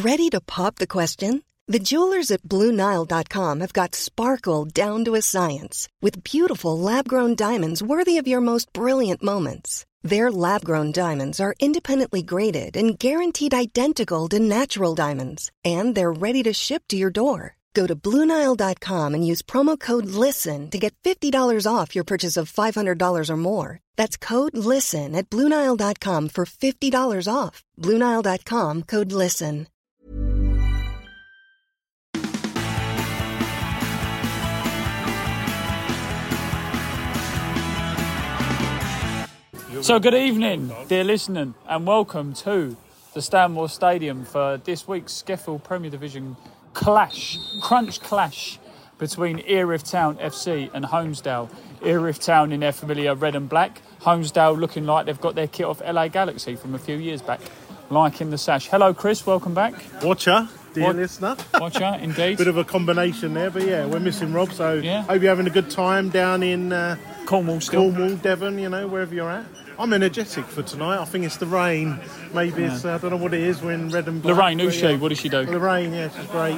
Ready to pop the question? The jewelers at BlueNile.com have got sparkle down to a science with beautiful lab-grown diamonds worthy of your most brilliant moments. Their lab-grown diamonds are independently graded and guaranteed identical to natural diamonds, and they're ready to ship to your door. Go to BlueNile.com and use promo code LISTEN to get $50 off your purchase of $500 or more. That's code LISTEN at BlueNile.com for $50 off. BlueNile.com, code LISTEN. So good evening, dear listener, and welcome to the Stanmore Stadium for this week's Sheffield Premier Division crunch clash between Erith Town FC and Holmesdale. Erith Town in their familiar red and black, Holmesdale looking like they've got their kit off LA Galaxy from a few years back, like in the sash. Hello Chris, welcome back. Watcher, dear listener. Watcher, indeed. Bit of a combination there, but yeah, we're missing Rob, so yeah. Hope you're having a good time down in Cornwall still. Cornwall, Devon, wherever you're at. I'm energetic for tonight. I think it's the rain. Maybe it's, I don't know what it is. We're in red and black. Lorraine, who's she? What does she do? Lorraine, yeah, she's great.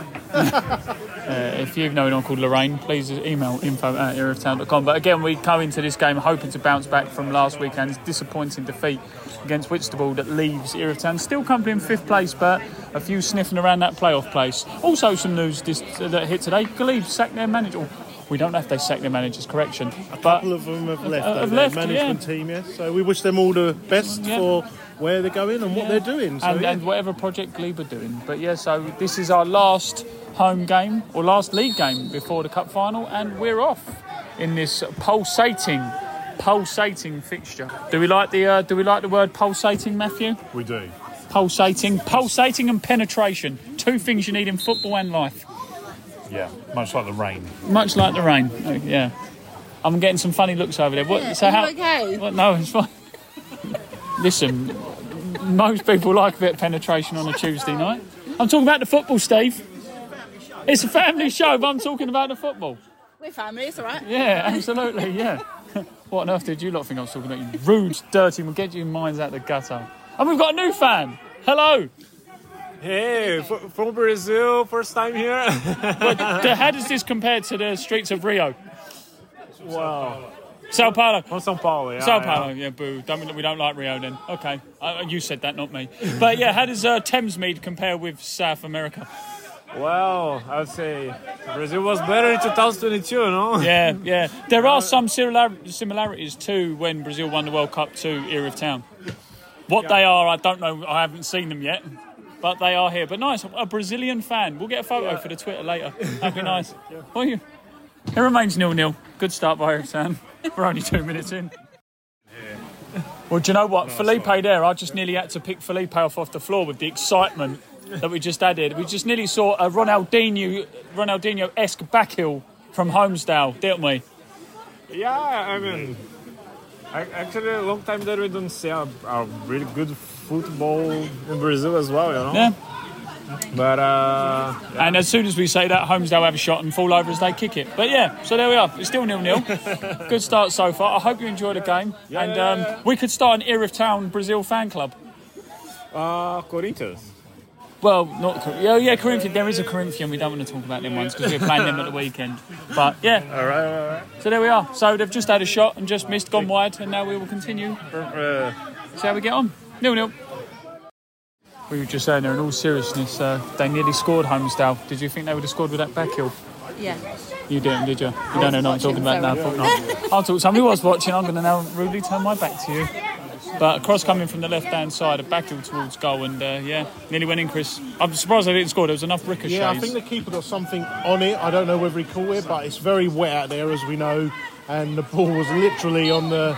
If you know anyone called Lorraine, please email info@erithtown.com. But again, we go into this game hoping to bounce back from last weekend's disappointing defeat against Whitstable that leaves Erith Town still comfortably in fifth place, but a few sniffing around that playoff place. Also some news that hit today. Glebe sacked their manager. We don't know if they sacked their managers, correction. A couple of them have left, management team, yes. So we wish them all the best for where they're going and what they're doing. So, and whatever project Glebe are doing. But yeah, so this is our last home game, or last league game before the cup final, and we're off in this pulsating fixture. Do we like the word pulsating, Matthew? We do. Pulsating and penetration. Two things you need in football and life. Yeah, much like the rain. Much like the rain, yeah. I'm getting some funny looks over there. Okay? What, no, it's fine. Listen, most people like a bit of penetration on a Tuesday night. I'm talking about the football, Steve. It's a family show, but I'm talking about the football. We're family, it's all right. Yeah, absolutely, yeah. What on earth did you lot think I was talking about? You rude, dirty, we'll get your minds out the gutter. And we've got a new fan. Hello. Hey, from Brazil, first time here. How does this compare to the streets of Rio? Wow. Sao Paulo. From São Paulo, yeah. Sao Paulo, yeah, boo. We don't like Rio then. Okay. You said that, not me. But yeah, how does Thamesmead compare with South America? Well, I would say Brazil was better in 2022, no? Yeah. There are some similarities to when Brazil won the World Cup to Erith Town. What they are, I don't know. I haven't seen them yet. But they are here. But nice, a Brazilian fan. We'll get a photo for the Twitter later. That'd be nice. Well, it remains 0-0. Good start by Erith Town. We're only 2 minutes in. Yeah. Well, do you know what? Felipe there, I just nearly had to pick Felipe off the floor with the excitement that we just added. We just nearly saw a Ronaldinho-esque backheel from Holmesdale, didn't we? Yeah, I mean, actually a long time that we don't see a really good football in Brazil as well, Yeah. But and as soon as we say that, Holmesdale have a shot and fall over as they kick it. But yeah, so there we are. It's still 0-0. Good start so far. I hope you enjoyed the game. We could start an Erith Town Brazil fan club. Corinthians. Well, not Corinthians. There is a Corinthian. We don't want to talk about them ones because we're playing them at the weekend. But yeah. All right. So there we are. So they've just had a shot and just missed, gone wide, and now we will continue. See how we get on. 0-0. We were just saying there in all seriousness, they nearly scored Holmesdale. Did you think they would have scored with that back heel? Yeah. You didn't, did you? You don't know what I'm talking about now. I'll talk to somebody who was watching. I'm going to now rudely turn my back to you. But a cross coming from the left-hand side, a back heel towards goal, and nearly went in, Chris. I'm surprised they didn't score. There was enough ricochets. Yeah, I think the keeper got something on it. I don't know whether he caught it, but it's very wet out there, as we know. And the ball was literally on the,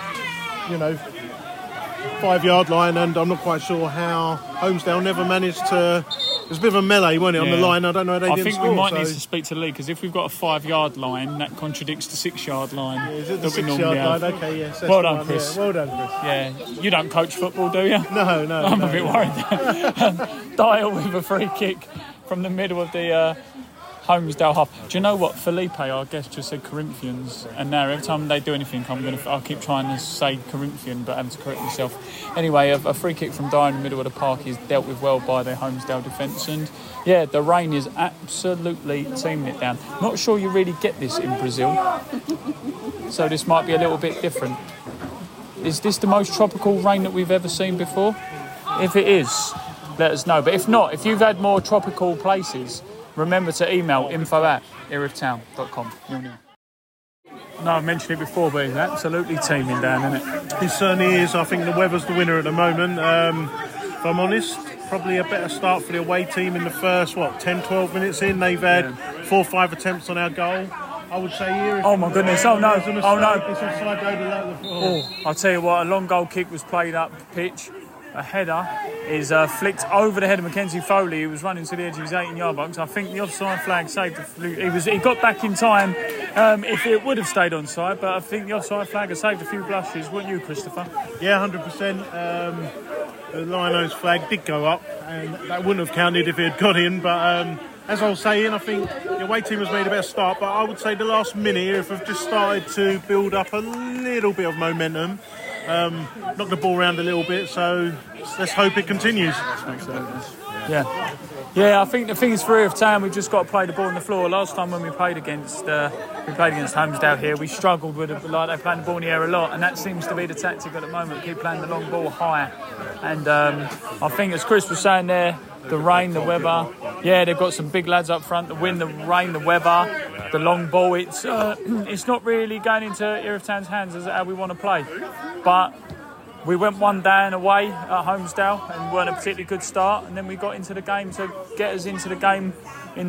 5-yard line, and I'm not quite sure how Holmesdale never managed to. It was a bit of a melee, wasn't it, on the line? I don't know. They didn't score. I think we might need to speak to Lee, because if we've got a 5-yard line, that contradicts the 6-yard line. Yeah, is it the 6-yard line? Okay, yes. Well done, Chris. Yeah, well done, Chris. Yeah, you don't coach football, do you? No. I'm a bit worried. Dial with a free kick from the middle of the Holmesdale half. Do you know what? Felipe, our guest, just said Corinthians, and now every time they do anything, I'll keep trying to say Corinthian, but having to correct myself. Anyway, a free kick from Dyer in the middle of the park is dealt with well by the Holmesdale defence, and yeah, the rain is absolutely teaming it down. Not sure you really get this in Brazil, so this might be a little bit different. Is this the most tropical rain that we've ever seen before? If it is, let us know. But if not, if you've had more tropical places, remember to email info@erithtown.com. No, I've mentioned it before, but it's absolutely teeming down, isn't it? It certainly is. I think the weather's the winner at the moment. If I'm honest, probably a better start for the away team in the first, 10, 12 minutes in. They've had 4 or 5 attempts on our goal. I would say here. Oh my goodness! Oh no! It's offside over the I'll tell you what. A long goal kick was played up pitch. A header is flicked over the head of Mackenzie Foley, who was running to the edge of his 18-yard box. I think the offside flag saved. He got back in time. If it would have stayed onside, but I think the offside flag has saved a few blushes. Weren't you, Christopher? Yeah, 100%. The Lions flag did go up, and that wouldn't have counted if it had got in. But as I was saying, I think the away team has made a better start. But I would say the last minute, if we've just started to build up a little bit of momentum. Knock the ball around a little bit, so let's hope it continues. Yeah. I think the thing is for Erith Town, we've just got to play the ball on the floor. Last time when we played against Holmesdale here, we struggled with it, like they playing the ball in the air a lot, and that seems to be the tactic at the moment. Keep playing the long ball high, and I think as Chris was saying there, the rain, the weather. Yeah, they've got some big lads up front. The wind, the rain, the weather, the long ball. It's not really going into Erith Town's hands as how we want to play. But we went one down away at Holmesdale and weren't a particularly good start. And then we got into the game to get us into the game in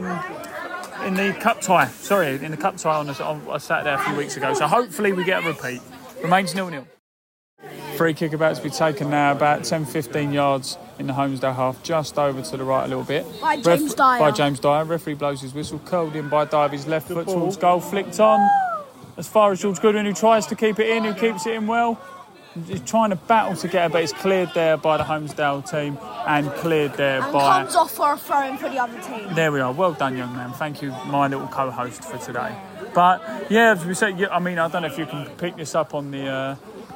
the cup tie. Sorry, in the cup tie on a Saturday a few weeks ago. So hopefully we get a repeat. Remains 0-0. Free kick about to be taken now, about 10-15 yards in the Holmesdale half, just over to the right a little bit. By James Dyer. Referee blows his whistle, curled in by Dyer, his left foot towards goal, flicked on. As far as George Goodwin, who tries to keep it in, who keeps it in well. He's trying to battle to get it, but it's cleared there by the Holmesdale team and cleared there and by... comes off for a throw-in for the other team. There we are. Well done, young man. Thank you, my little co-host for today. But, yeah, as we said, I mean, I don't know if you can pick this up on the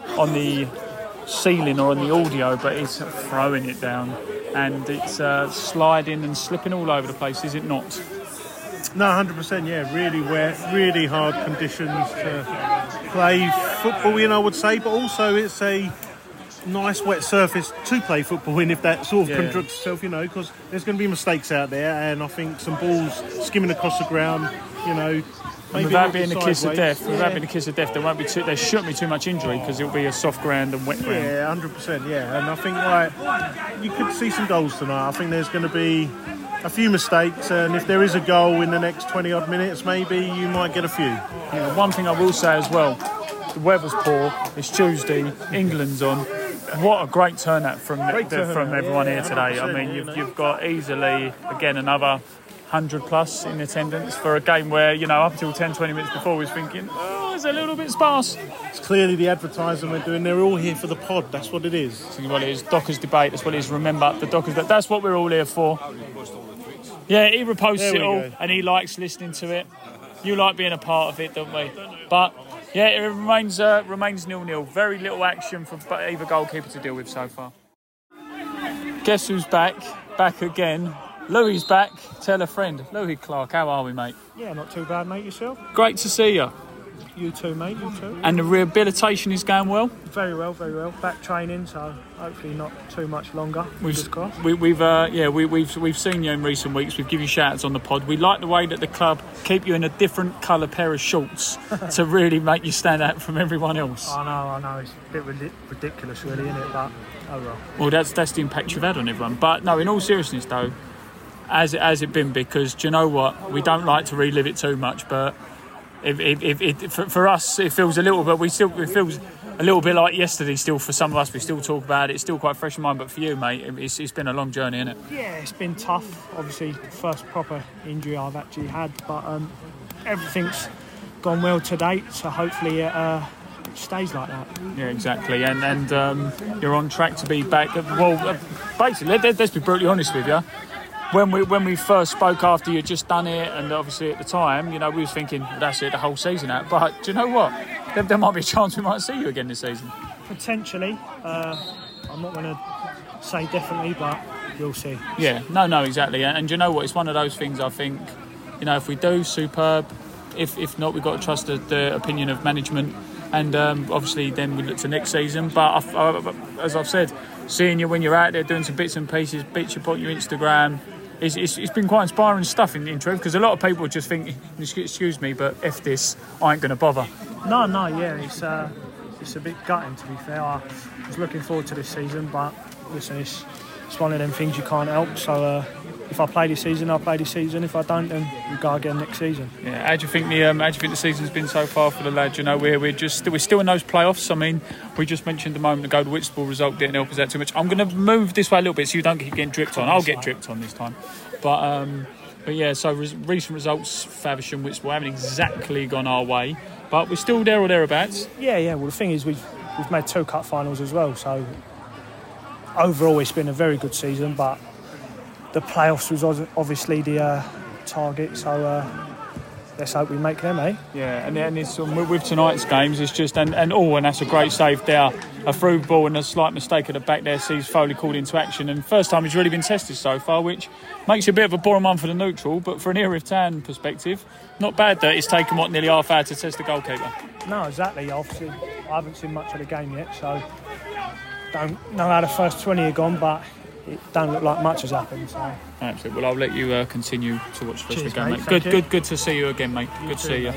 ceiling or on the audio, but it's throwing it down and it's sliding and slipping all over the place, is it not? No, 100%, yeah. Really wet, really hard conditions to play football in, I would say, but also it's a nice wet surface to play football in, if that sort of constructs itself, because there's going to be mistakes out there, and I think some balls skimming across the ground, maybe without being the kiss of death, there shouldn't be too much injury because it'll be a soft ground and wet ground. Yeah, 100%, yeah. And I think you could see some goals tonight. I think there's going to be a few mistakes, and if there is a goal in the next 20 odd minutes, maybe you might get a few. Yeah, one thing I will say as well, the weather's poor, it's Tuesday, England's on. What a great turnout from everyone here today. I mean, you've got easily, again, another 100 plus in attendance for a game where, up until 10, 20 minutes before we was thinking, it's a little bit sparse. It's clearly the advertising we're doing. They're all here for the pod. That's what it is. That's what it is. Dockers debate. That's what it is. Remember, the Dockers. That's what we're all here for. Yeah, he reposts it all and he likes listening to it. You like being a part of it, don't we? But yeah, it remains 0-0. Very little action for either goalkeeper to deal with so far. Guess who's back? Back again. Louis back. Tell a friend. Louis Clark, how are we, mate? Yeah, not too bad, mate. Yourself? Great to see you. You too, mate. You too. And the rehabilitation is going well? Very well, very well. Back training, so hopefully not too much longer. We've seen you in recent weeks. We've given you shout-outs on the pod. We like the way that the club keep you in a different colour pair of shorts to really make you stand out from everyone else. I know. It's a bit ridiculous, really, isn't it? But oh well. Well, that's the impact you've had on everyone. But no, in all seriousness, though, has it been? Because do you know what? We don't like to relive it too much, but for us, it feels a little bit. It feels a little bit like yesterday. Still, for some of us, we still talk about it. It's still quite fresh in mind. But for you, mate, it's been a long journey, isn't it? Yeah, it's been tough. Obviously, the first proper injury I've actually had, but everything's gone well to date. So hopefully, it stays like that. Yeah, exactly. And you're on track to be back. Well, basically, let's be brutally honest with you. when we first spoke after you'd just done it, and obviously at the time, we was thinking that's it, the whole season out. But do you know what? There might be a chance we might see you again this season. Potentially. I'm not going to say definitely, but we'll see. Yeah, no, exactly. And you know what? It's one of those things, I think, if we do, superb. If not, we've got to trust the opinion of management. And obviously then we look to next season. But as I've said, seeing you when you're out there doing some bits and pieces, bits you put on your Instagram, it's been quite inspiring stuff in truth, because a lot of people just think, excuse me, but F this, I ain't going to bother. No, yeah, it's a bit gutting, to be fair. I was looking forward to this season, but listen, it's one of them things you can't help. So if I play this season, I'll play this season. If I don't, then we go again next season. Yeah, how do you think the season's been so far for the lads? We're still in those playoffs. I mean, we just mentioned a moment ago the Whitstable result didn't help us out too much. I'm going to move this way a little bit so you don't keep getting dripped on. I'll get dripped on this time, but yeah. So recent results, Faversham, Whitstable haven't exactly gone our way, but we're still there or thereabouts. Yeah. Well, the thing is, we've made 2 cup finals as well. So overall, it's been a very good season, but the playoffs was obviously the target, so let's hope we make them, eh? Yeah, and it's with tonight's games, it's just and that's a great save there. A through ball and a slight mistake at the back there sees Foley called into action, and first time he's really been tested so far, which makes it a bit of a boring one for the neutral, but for an Erith Town perspective, not bad that it's taken nearly half hour to test the goalkeeper. No, exactly. Obviously, I haven't seen much of the game yet, so don't know how the first 20 are gone, but it don't look like much has happened. So. Absolutely. Well, I'll let you continue to watch the rest of the game, mate. Good to see you again, mate. Good to see you.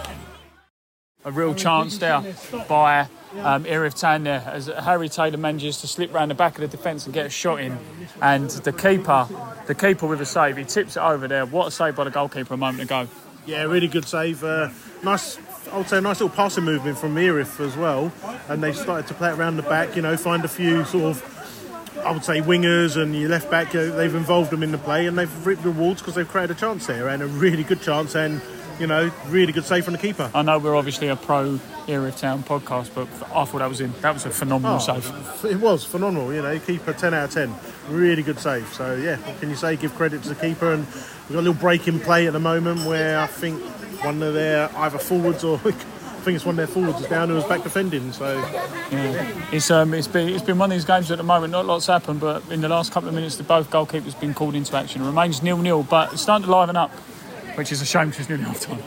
A real chance there by Erith Town there, as Harry Taylor manages to slip round the back of the defence and get a shot in, and the keeper with a save, he tips it over there. What a save by the goalkeeper a moment ago. Yeah, really good save. Nice. I would say a nice little passing movement from Erith as well, and they started to play it around the back. Find a few sort of, I would say, wingers and your left back. They've involved them in the play, and they've reaped rewards because they've created a chance there, and a really good chance, and really good save from the keeper. I know we're obviously a pro Erith Town podcast, but I thought that was a phenomenal save. It was phenomenal. Keeper 10 out of 10, really good save. So yeah, what can you say? Give credit to the keeper, and we've got a little break in play at the moment where I think one of their either forwards or I think it's one of their forwards is down who was back defending. So yeah, it's been one of these games at the moment. Not lots happened, but in the last couple of minutes, both goalkeepers been called into action. It remains 0-0, but it's starting to liven up, which is a shame because it's nearly half time.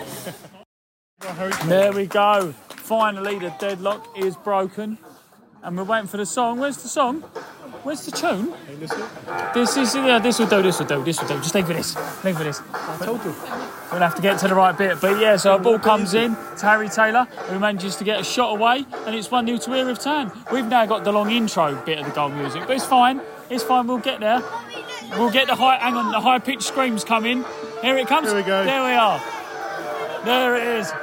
There we go. Finally, the deadlock is broken, and we're waiting for the song. Where's the song? Where's the tune? This will do. Just leave for this. I told you. We'll have to get to the right bit. But yeah, so a ball comes in to Harry Taylor, who manages to get a shot away, and it's 1-0 to Erith Town. We've now got the long intro bit of the goal music, but it's fine. We'll get there. We'll get the high-pitched screams coming. Here it comes. Here we go. There we are. There it is.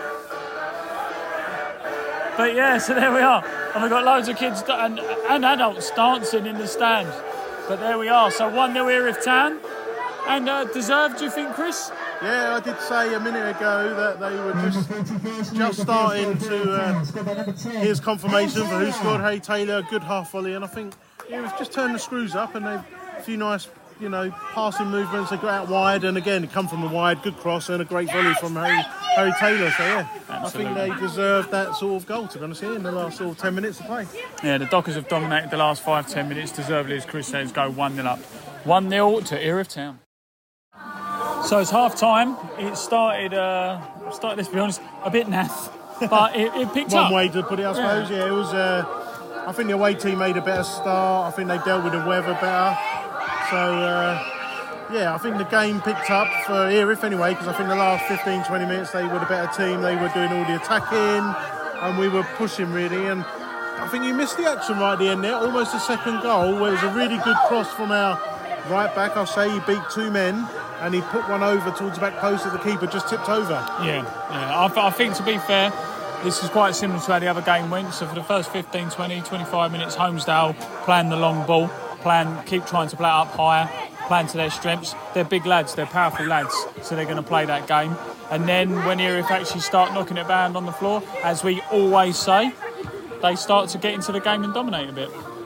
But yeah, so there we are. And we've got loads of kids and adults dancing in the stand. But there we are. So 1-0 Erith Town. And deserved, do you think, Chris? Yeah, I did say a minute ago that they were just starting to... here's confirmation for who scored. Harry Taylor, a good half volley. And I think Erith just turned the screws up, and a few nice... passing movements. They got out wide, and again, come from the wide, good cross and a great volley from Harry Taylor. So yeah, absolutely. I think they deserved that sort of goal, to be honest, here in the last sort of 10 minutes of play. Yeah, the Dockers have dominated the last 5-10 minutes, deservedly, as Chris says, go 1-0 up. 1-0 to Erith Town. So it's half time. It started, let's be honest, a bit naff, but it picked up. One way to put it, I suppose. Yeah, it was. I think the away team made a better start. I think they dealt with the weather better. So, I think the game picked up for Erith anyway, because I think the last 15-20 minutes they were the better team. They were doing all the attacking, and we were pushing really. And I think you missed the action right at the end there, almost a second goal, where it was a really good cross from our right back. I'll say he beat 2 men, and he put one over towards the back post that the keeper just tipped over. Yeah. I think, to be fair, this is quite similar to how the other game went. So for the first 15, 20, 25 minutes, Holmesdale playing the long ball. Keep trying to play up higher, playing to their strengths. They're big lads, they're powerful lads, so they're going to play that game. And then when Erith actually start knocking it down on the floor, as we always say, they start to get into the game and dominate a bit.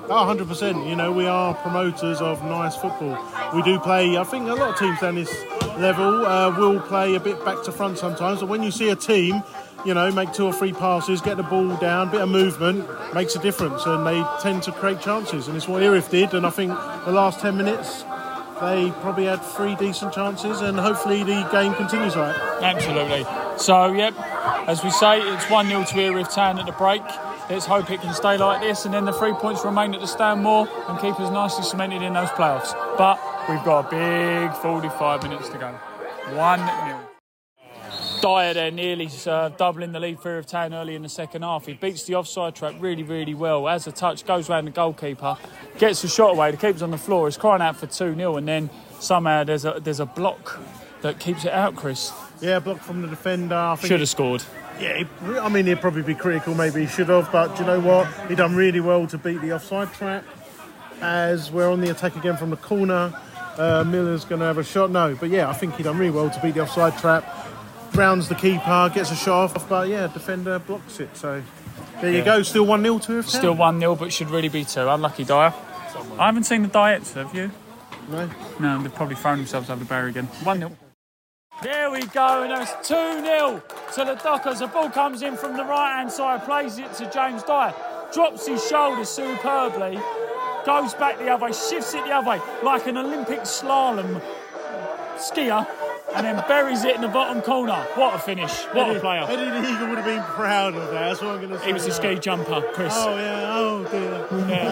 Oh, 100%. You know, we are promoters of nice football. We do play, I think a lot of teams down this level will play a bit back to front sometimes, but when you see a team, you know, make 2 or 3 passes, get the ball down, bit of movement, makes a difference, and they tend to create chances, and it's what Erith did, and I think the last 10 minutes they probably had 3 decent chances, and hopefully the game continues like that. Absolutely. So, yep, as we say, it's 1-0 to Erith Town at the break. Let's hope it can stay like this, and then the 3 points remain at the Stanmore and keep us nicely cemented in those playoffs. But we've got a big 45 minutes to go. 1-0. Dyer there nearly doubling the lead for Erith Town early in the second half. He beats the offside trap really, really well. Has a touch, goes round the goalkeeper, gets the shot away. The keeper's on the floor. He's crying out for 2-0, and then somehow there's a block that keeps it out, Chris. Yeah, block from the defender. I think should have scored. Yeah, I mean, he'd probably be critical, maybe he should have, but do you know what? He done really well to beat the offside trap. As we're on the attack again from the corner, Miller's going to have a shot. No, but yeah, I think he done really well to beat the offside trap. Rounds the keeper, gets a shot off, but yeah, defender blocks it. So there you go, still 1-0 to Erith Town. Still 1-0, but should really be 2. Unlucky Dyer. I haven't seen the Dyettes, have you? No. No, they've probably thrown themselves over the barrier again. 1-0. There we go, and it's 2-0 to the Dockers. The ball comes in from the right-hand side, plays it to James Dyer, drops his shoulders superbly, goes back the other way, shifts it the other way, like an Olympic slalom skier, and then buries it in the bottom corner. What a finish, what a player. Eddie the Eagle would have been proud of that, that's what I'm going to say. He was a ski jumper, Chris. Oh, yeah, oh dear.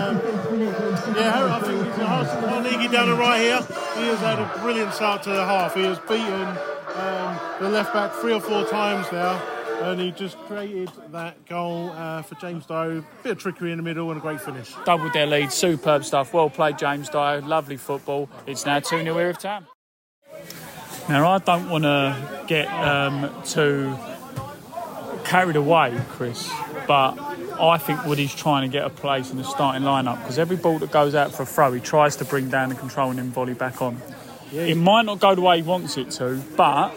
I think he's Harnegi down the right here. He has had a brilliant start to the half. He has beaten the left back 3 or 4 times now, and he just created that goal for James Dyer. Bit of trickery in the middle and a great finich. Doubled their lead, superb stuff. Well played, James Dyer. Lovely football. It's now 2-0 Erith Town. Now, I don't want to get too carried away, Chris, but I think Woody's trying to get a place in the starting lineup, because every ball that goes out for a throw, he tries to bring down the control and then volley back on. Yeah, it might not go the way he wants it to, but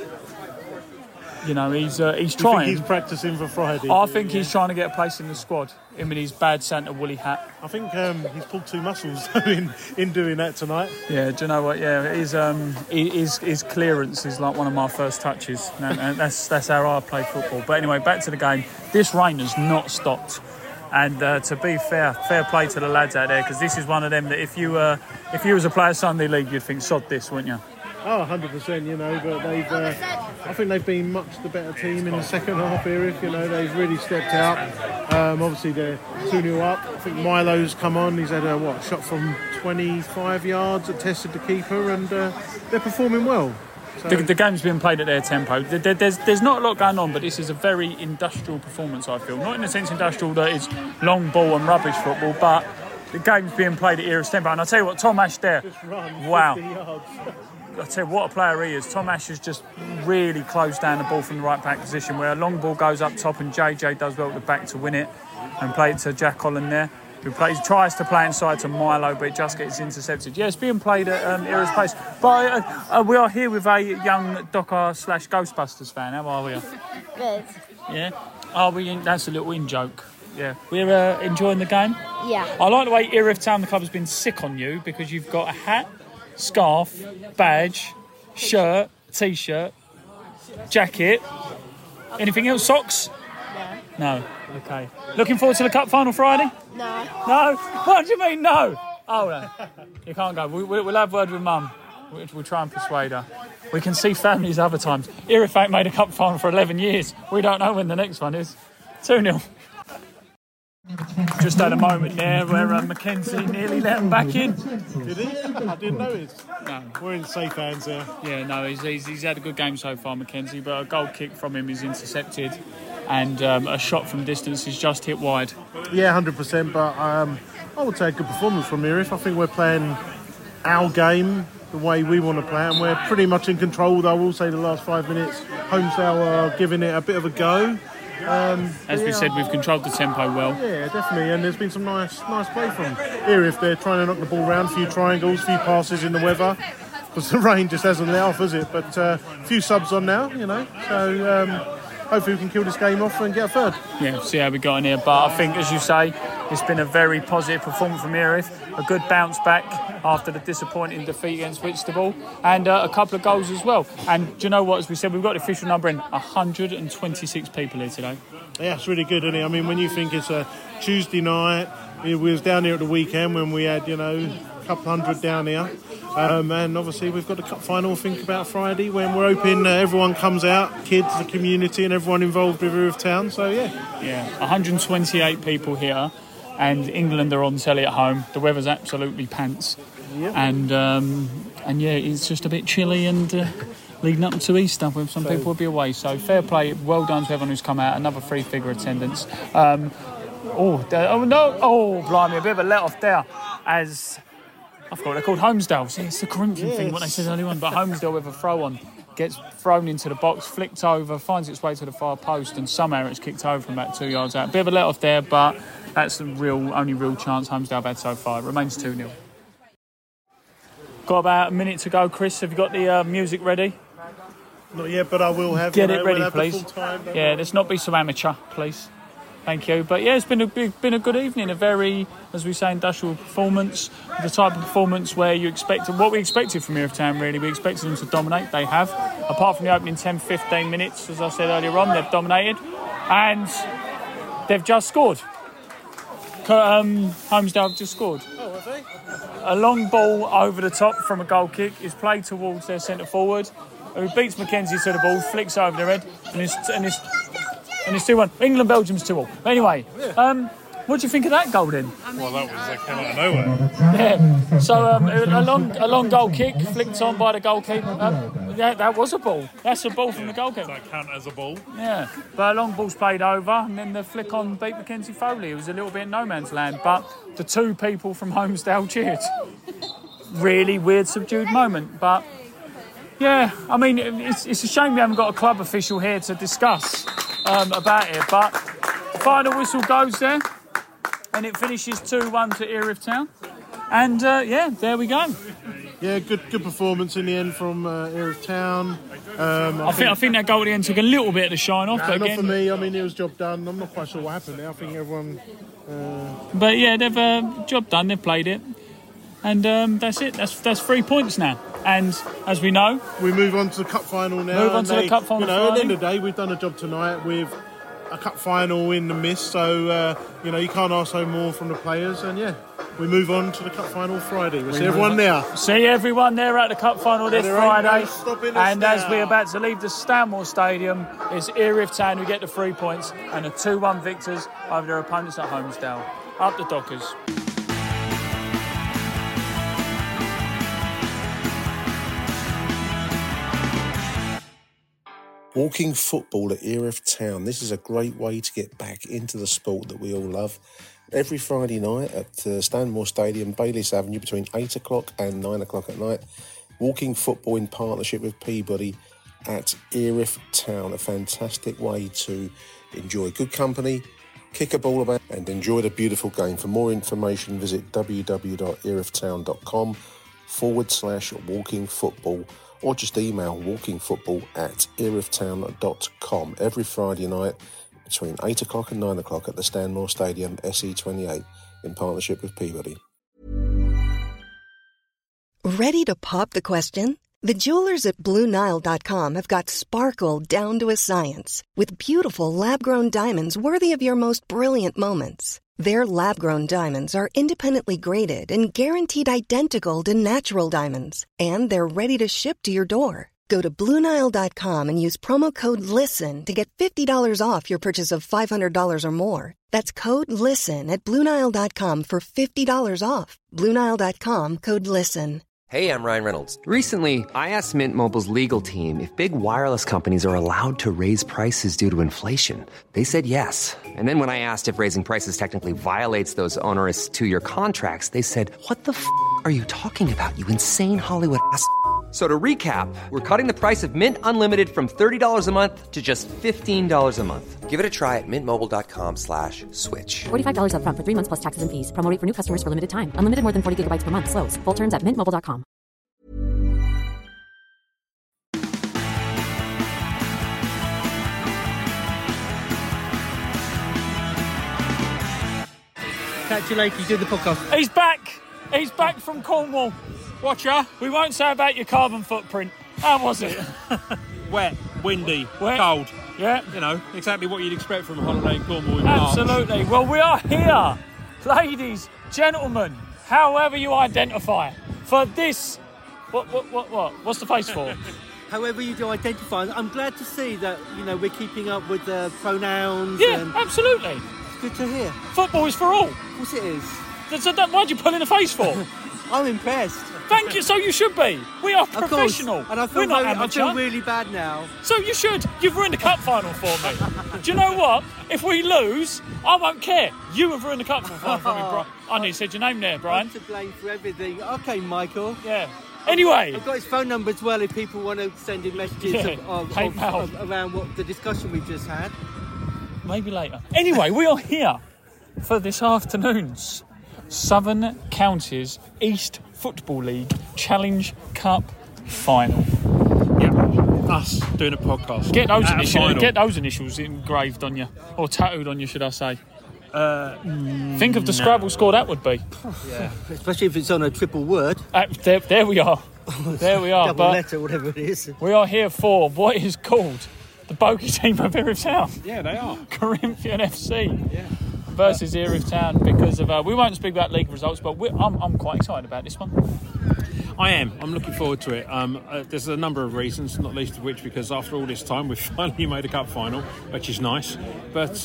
you know, he's trying. Think he's practicing for Friday. I think he's trying to get a place in the squad. Him with his bad Santa woolly hat. I think he's pulled 2 muscles in doing that tonight. Yeah, do you know what? Yeah, his clearance is like one of my first touches, and that's how I play football. But anyway, back to the game. This rain has not stopped. And to be fair play to the lads out there, because this is one of them that if you was a player Sunday League, you'd think sod this, wouldn't you? Oh, 100%, you know, but I think they've been much the better team in the second half, Erith. You know, they've really stepped out. Obviously, they're 2-0 up. I think Milo's come on. He's had a shot from 25 yards that tested the keeper, and they're performing well. So the game's been played at their tempo. There's not a lot going on, but this is a very industrial performance, I feel. Not in the sense industrial that it's long ball and rubbish football, but the game's being played at Erith's tempo. And I'll tell you what, Tom Ash there, wow. I'll tell you what a player he is. Tom Ash has just really closed down the ball from the right back position, where a long ball goes up top and JJ does well at the back to win it and play it to Jack Holland there, who tries to play inside to Milo, but it just gets intercepted. Yeah, it's being played at Erith's place. But we are here with a young Docker/Ghostbusters fan. How are we? Good. Yeah? Are we? That's a little in-joke. Yeah. We're enjoying the game? Yeah. I like the way Erith Town, the club, has been sick on you, because you've got a hat, scarf, badge, shirt, T-shirt, jacket. Anything else? Socks? No. Okay. Looking forward to the cup final Friday? No. No? What do you mean no? Oh, no. You can't go. We'll have word with Mum. We'll try and persuade her. We can see families other times. Erith ain't made a cup final for 11 years. We don't know when the next one is. 2-0. Just had a moment there where Mackenzie nearly let him back in. Did he? I didn't notice. No. We're in safe hands here. Yeah, no, he's had a good game so far, Mackenzie, but a goal kick from him is intercepted, and a shot from distance is just hit wide. Yeah, 100%, but I would say a good performance from Erith. I think we're playing our game the way we want to play it, and we're pretty much in control, though I will say the last 5 minutes, Homesdale are giving it a bit of a go. As we said, we've controlled the tempo well. Yeah, definitely, and there's been some nice play from Erith. They're trying to knock the ball around, a few triangles, a few passes in the weather, because the rain just hasn't let off, has it? But a few subs on now, you know. So hopefully we can kill this game off and get a third. Yeah, see how we got in here. But I think, as you say, it's been a very positive performance from Erith. A good bounce back after the disappointing defeat against Whitstable, and a couple of goals as well. And do you know what? As we said, we've got the official number in 126 people here today. Yeah, it's really good, isn't it? I mean, when you think it's a Tuesday night, we was down here at the weekend when we had, a couple hundred down here. And obviously we've got the cup final to think about Friday, when we're hoping everyone comes out, kids, the community and everyone involved with Erith Town. So, Yeah, 128 people here, and England are on telly at home. The weather's absolutely pants. Yep. And yeah, it's just a bit chilly and leading up to Easter, where some people will be away. So fair play, well done to everyone who's come out. Another 3-figure attendance. Blimey, a bit of a let-off there, as I forgot they're called Holmesdale. See, it's the Corinthian thing, what they said earlier on. But Holmesdale with a throw-on gets thrown into the box, flicked over, finds its way to the far post, and somehow it's kicked over from about 2 yards out. Bit of a let-off there, but that's the only real chance Holmesdale have had so far. It remains 2-0. Got about a minute to go, Chris. Have you got the music ready? Not yet, but I will have. Get it ready, we'll please. Yeah, let's not be so amateur, please. Thank you. But yeah, it's been a good evening. A very, as we say, industrial performance. The type of performance where you expected, what we expected from Erith Town, really. We expected them to dominate. They have. Apart from the opening 10-15 minutes, as I said earlier on, they've dominated. And they've just scored. Holmesdale have just scored. Oh, have they? A long ball over the top from a goal kick is played towards their centre forward, who beats Mackenzie to the ball, flicks over their head, and it's 2-1. England-Belgium's 2-2. Anyway, what do you think of that goal then? Well, that was came out of nowhere. Yeah. So a long goal kick flicked on by the goalkeeper. That was a ball. That's a ball from the goalkeeper. Does that count as a ball? Yeah. But a long ball's played over, and then the flick on beat Mackenzie Foley. It was a little bit in no man's land, but the two people from Holmesdale cheered. Really weird, subdued moment, but. Yeah, I mean, it's a shame we haven't got a club official here to discuss about it, but the final whistle goes there, and it finishes 2-1 to Erith Town. And, there we go. Yeah, good performance in the end from Erith Town. I think that goal at the end took a little bit of the shine off. But not again, for me. I mean, it was job done. I'm not quite sure what happened there. I think everyone... But, yeah, they've job done. They've played it. And that's it. That's 3 points now. And as we know, we move on to the cup final now. The cup final. At the end of the day, we've done a job tonight with a cup final in the mist. So you can't ask for more from the players. And we move on to the cup final Friday. We'll see everyone there. See everyone there at the cup final this Friday. And now. As we're about to leave the Stanmore Stadium, it's Erith Town who get the 3 points and the 2-1 victors over their opponents at Holmesdale. Up the Dockers. Walking football at Erith Town. This is a great way to get back into the sport that we all love. Every Friday night at Stanmore Stadium, Bayliss Avenue, between 8 o'clock and 9 o'clock at night. Walking football in partnership with Peabody at Erith Town. A fantastic way to enjoy good company, kick a ball about and enjoy the beautiful game. For more information, visit www.erithtown.com/walkingfootball. Or just email walkingfootball@erithtown.com. Every Friday night between 8 o'clock and 9 o'clock at the Stanmore Stadium, SE28, in partnership with Peabody. Ready to pop the question? The jewelers at BlueNile.com have got sparkle down to a science with beautiful lab-grown diamonds worthy of your most brilliant moments. Their lab-grown diamonds are independently graded and guaranteed identical to natural diamonds. And they're ready to ship to your door. Go to BlueNile.com and use promo code LISTEN to get $50 off your purchase of $500 or more. That's code LISTEN at BlueNile.com for $50 off. BlueNile.com, code LISTEN. Hey, I'm Ryan Reynolds. Recently, I asked Mint Mobile's legal team if big wireless companies are allowed to raise prices due to inflation. They said yes. And then when I asked if raising prices technically violates those onerous 2-year contracts, they said, "What the f*** are you talking about, you insane Hollywood ass?" So to recap, we're cutting the price of Mint Unlimited from $30 a month to just $15 a month. Give it a try at mintmobile.com/switch. $45 up front for 3 months plus taxes and fees. Promo rate for new customers for limited time. Unlimited more than 40 gigabytes per month. Slows full terms at mintmobile.com. Congratulations, you did the podcast. He's back. He's back from Cornwall. Watcher. We won't say about your carbon footprint. How was it? Wet, windy, Wet. cold. Yeah. You know, exactly what you'd expect from a holiday in Cornwall in March. Absolutely. Well, we are here, ladies, gentlemen, however you identify, for this. What? What's the face for? However you do identify, I'm glad to see that, you know, we're keeping up with the pronouns. Yeah, and absolutely. It's good to hear. Football is for all. Of course it is. So why'd you pull in the face for? I'm impressed. Thank you, so you should be. We are professional. And I feel, We're not amateur. I feel really bad now. So you should. You've ruined the cup final for me. Do you know what? If we lose, I won't care. You have ruined the cup final for me, Brian. I nearly said your name there, Brian. I'm to blame for everything. Okay, Michael. Yeah. Anyway. I've got his phone number as well if people want to send in messages of around what the discussion we've just had. Maybe later. Anyway, we are here for this afternoon's Southern Counties East Football League Challenge Cup final. Yeah, us doing a podcast. Get those initials engraved on you, or tattooed on you, should I say? Think of the Scrabble score that would be. Yeah, especially if it's on a triple word. There we are. There we are. Double letter, whatever it is. We are here for what is called the bogey team of Erith Town. Yeah, they are. Corinthian FC. Yeah. Versus Erith Town, because of we won't speak about league results, but I'm quite excited about this one. I am. I'm looking forward to it. There's a number of reasons, not least of which because after all this time we've finally made a cup final, which is nice. But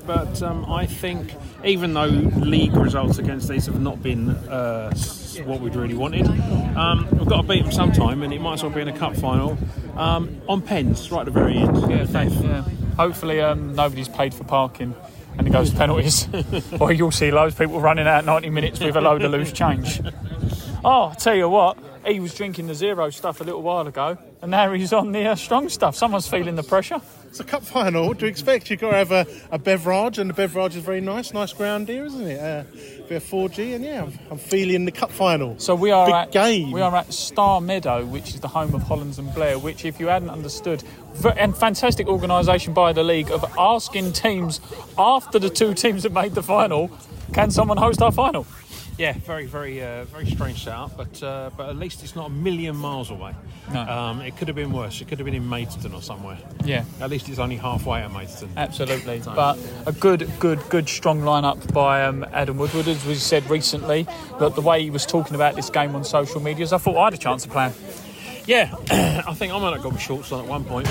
I think even though league results against these have not been what we'd really wanted, we've got to beat them sometime, and it might as well be in a cup final on pens right at the very end. Yeah. Hopefully nobody's paid for parking and it goes to penalties. Or you'll see loads of people running out 90 minutes with a load of loose change. Oh, I tell you what, he was drinking the zero stuff a little while ago, and now he's on the strong stuff. Someone's feeling the pressure. It's a cup final. What do you expect? You've got to have a beverage, and the beverage is very nice ground here, isn't it? A bit of 4G, and yeah, I'm feeling the cup final. So we are game. We are at Star Meadow, which is the home of Hollands and Blair, which, if you hadn't understood, and fantastic organisation by the league of asking teams after the two teams that made the final, can someone host our final? Yeah, very, very, very strange setup, but at least it's not a million miles away. No. It could have been worse. It could have been in Maidstone or somewhere. Yeah. At least it's only halfway at Maidstone. Absolutely. But a good, strong lineup by Adam Woodward, as we said recently. But the way he was talking about this game on social medias, I thought I had a chance of playing. Yeah, I think I might have got my shorts on at one point,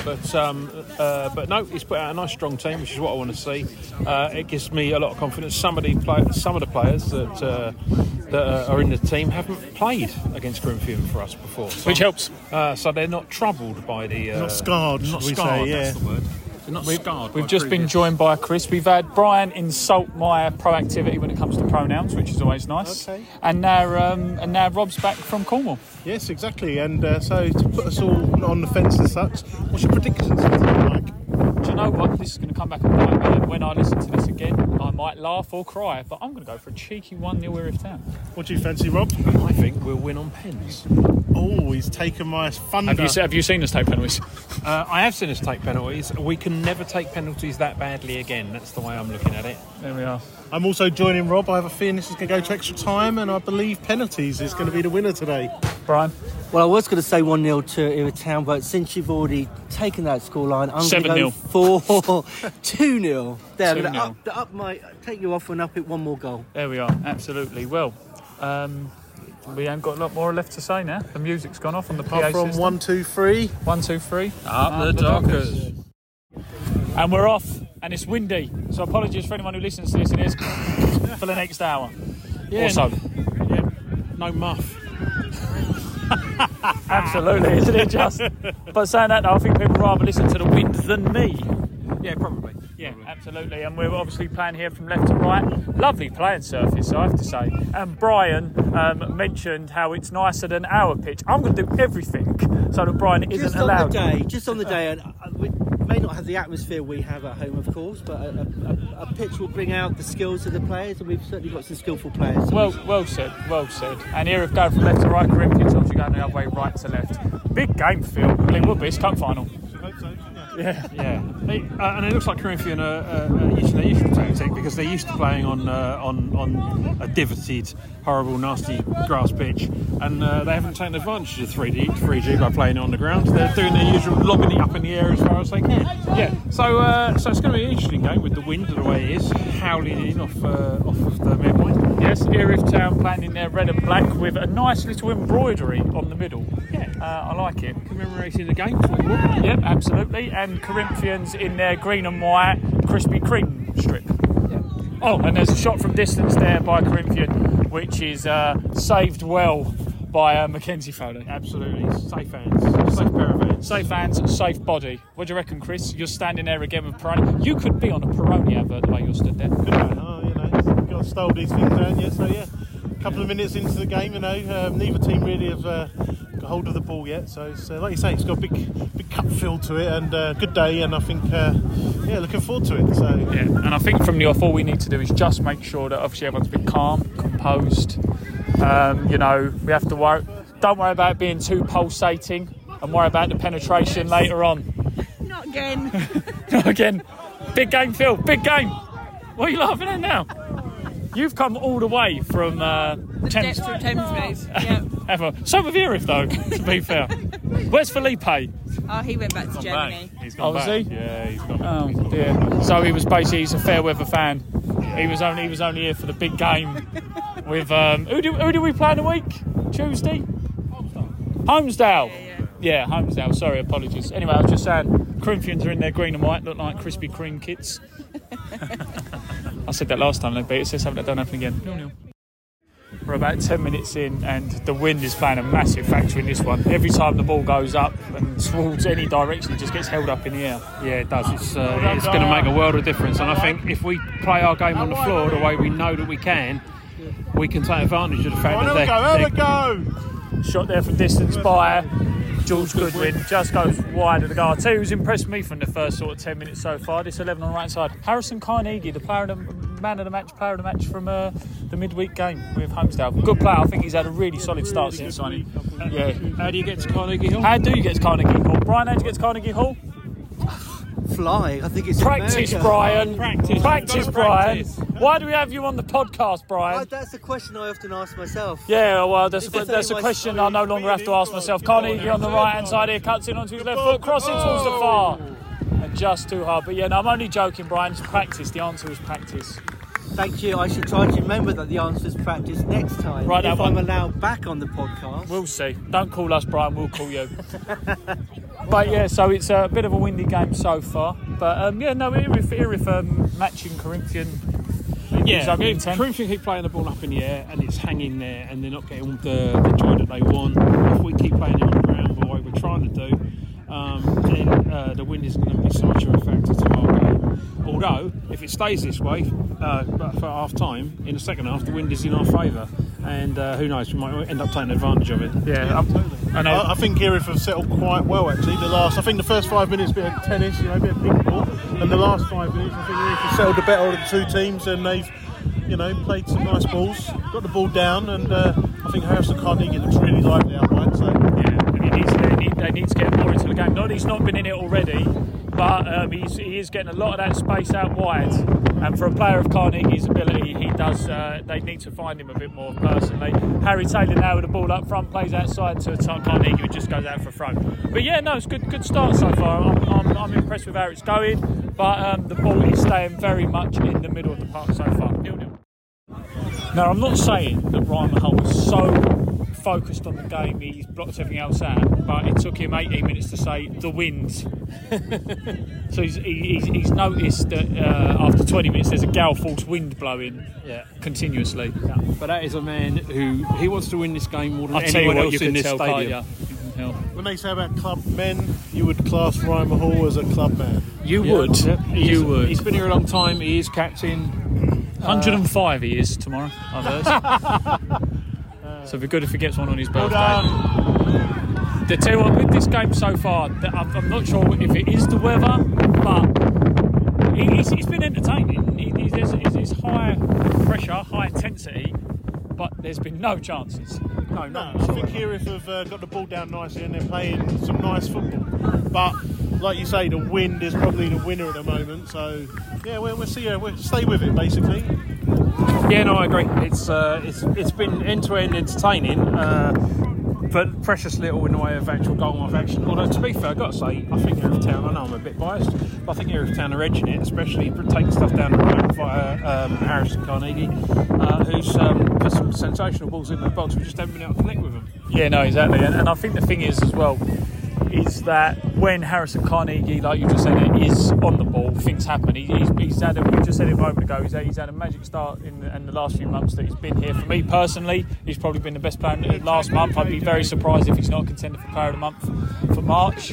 but no, he's put out a nice strong team, which is what I want to see. It gives me a lot of confidence. Some of the players that are in the team haven't played against Corinthian for us before, which helps. So they're not troubled by the not scarred. That's the word. We've just been joined by Chris. We've had Brian insult my proactivity when it comes to pronouns, which is always nice. Okay. And now Rob's back from Cornwall. Yes, exactly. And so to put us all on the fence as such, what's your predictions like? Do you know what? This is going to come back and bite me. And when I listen to this again, I might laugh or cry. But I'm going to go for a cheeky 1-0 Erith Town. What do you fancy, Rob? I think we'll win on pens. Oh, he's taken my thunder. Have you seen us take penalties? I have seen us take penalties. We can never take penalties that badly again. That's the way I'm looking at it. There we are. I'm also joining Rob. I have a feeling this is going to go to extra time, and I believe penalties is going to be the winner today. Brian? Well, I was going to say 1-0 to Erith Town, but since you've already taken that scoreline, I'm going to go for 2-0. There, 2-0. Take you off and up it one more goal. There we are. Absolutely. Well, we haven't got a lot more left to say now. The music's gone off on the PA from system. 1, 2, 3. 1, 2, 3. Up the Dockers. And we're off, and it's windy. So apologies for anyone who listens to this and is for the next hour. Yeah. Or so. Yeah. No muff. Absolutely, isn't it just? But saying that, I think people rather listen to the wind than me. Yeah, probably. Yeah, absolutely. And we're obviously playing here from left to right. Lovely playing surface, I have to say. And Brian mentioned how it's nicer than our pitch. I'm going to do everything so that Brian isn't allowed. Just on the day, and we may not have the atmosphere we have at home, of course, but a pitch will bring out the skills of the players, and we've certainly got some skillful players. Well said. And here, if going from left to right, Corinthians obviously going the other way, right to left. Big game, Phil. Well, it will be. It's cup final. I hope so. Yeah. Yeah. And it looks like Corinthian are using their usual tactic because they're used to playing on a divoted, horrible, nasty grass pitch, and they haven't taken advantage of 3G by playing it on the ground. They're doing their usual, lobbing it up in the air as far as they can. Yeah. So it's going to be an interesting game with the wind the way it is, howling in off of the midway. Yes, Erith Town playing in their red and black with a nice little embroidery on the middle. Yeah, I like it. Commemorating the game. Yep, absolutely. And Corinthians in their green and white Krispy Kreme strip. Yeah. Oh, and there's a shot from distance there by Corinthian, which is saved well by Mackenzie Foley. Absolutely. Safe hands. Safe pair of hands. Safe hands, safe body. What do you reckon, Chris? You're standing there again with Peroni. You could be on a Peroni advert the way you're stood there. You've got to style these things down, yeah. So, yeah, a couple of minutes into the game, neither team really have got hold of the ball yet. So, it's, like you say, it's got a big cup feel to it and good day. And I think, looking forward to it. So yeah, and I think from the off, all we need to do is just make sure that obviously everyone's a bit calm, composed. We have to worry. Don't worry about it being too pulsating, and worry about the penetration later on. Not again. Not again. Big game, Phil. Big game. What are you laughing at now? You've come all the way from Thames. Yeah. So have Erith, though, to be fair. Where's Felipe? Oh, he went back to Germany. He's gone back. Was he? Yeah, he's gone back. Oh, dear. So he's a fair weather fan. He was only here for the big game. With who do we play in the week? Tuesday? Holmesdale. Yeah, Holmesdale. Sorry, apologies. Anyway, I was just saying, Corinthians are in their green and white, look like Krispy Kreme kits. I said that last time they beat us, let's hope that don't happen again. 0-0. We're about 10 minutes in and the wind is playing a massive factor in this one. Every time the ball goes up and towards any direction, it just gets held up in the air. Yeah, it does. It's going to make a world of difference. And I think if we play our game on the floor the way we know that we can take advantage of the fact that there we go. Shot there from distance by George Goodwin, just goes wide of the goal. I'll tell you who's impressed me from the first sort of 10 minutes so far, this 11 on the right side. Harrison Carnegie, the player of the match from the midweek game with Holmesdale. Good player, I think he's had a really solid start since signing. Yeah. How do you get to Carnegie Hall? How do you get to Carnegie Hall? Brian, how do you get to Carnegie Hall? Fly, I think it's practice, Brian. Practice, Brian. Practice. Why do we have you on the podcast, Brian? That's a question I often ask myself. Yeah, well, that's a question I no longer have to ask myself. Carnegie on the right-hand side here, cuts in onto his left foot, crossing towards the far. And just too hard. But yeah, no, I'm only joking, Brian. It's practice. The answer was practice. Thank you. I should try to remember that the answer is practice next time. Right, if I'm allowed back on the podcast. We'll see. Don't call us, Brian. We'll call you. But yeah, so it's a bit of a windy game so far. But Erith matching Corinthian. Yeah, Corinthian keep playing the ball up in the air and it's hanging there and they're not getting the joy that they want. If we keep playing it on the ground the way we're trying to do, then the wind is going to be so much of a factor to our game. Although, if it stays this way for half time, in the second half, the wind is in our favour. And who knows, we might end up taking advantage of it. Yeah, I think Erith have settled quite well actually. I think the first 5 minutes bit of tennis, a bit of ping pong, and the last 5 minutes I think Erith have settled the better of the two teams, and they've played some nice balls, got the ball down, and I think Harrison Carnegie looks really lively out wide. So they need to get more into the game. Not that he's not been in it already, but he is getting a lot of that space out wide. And for a player of Carnegie's ability, he does. They need to find him a bit more personally. Harry Taylor now with the ball up front, plays outside to Carnegie, who just goes out for a throw. But yeah, no, it's good start so far. I'm impressed with how it's going, but the ball is staying very much in the middle of the park so far. 0-0. Now, I'm not saying that Ryan Mahal was so focused on the game he's blocked everything else out, but it took him 18 minutes to say the wind. So he's noticed that after 20 minutes there's a gale force wind blowing continuously. Yeah. But that is a man who he wants to win this game more than anyone else in this stadium. When they say about club men, you would class Ryan Mahal as a club man. You would. He's been here a long time. He is captain. 105 he is tomorrow, I've heard. So it'd be good if he gets one on his birthday. The tell you what, with this game so far, I'm not sure if it is the weather, but he's been entertaining. It's high pressure, high intensity, but there's been no chances. No. I think Erith have got the ball down nicely and they're playing some nice football. But like you say, the wind is probably the winner at the moment. So yeah, we'll see. We'll stay with it basically. Yeah, no, I agree. It's been end-to-end entertaining, but precious little in the way of actual goal-off action. Although, to be fair, I've got to say, I think Erith Town, I know I'm a bit biased, but I think Erith Town are edging it, especially taking stuff down the road via Harrison Carnegie, who's put some sensational balls in the box. We just haven't been able to connect with them. Yeah, no, exactly. And I think the thing is as well, is that when Harrison Carnegie, like you just said, is on the ball, things happen. He's had, we just said it a moment ago, he's had a magic start in the last few months that he's been here. For me personally, he's probably been the best player in the last month. I'd be very surprised if he's not a contender for Player of the Month for March.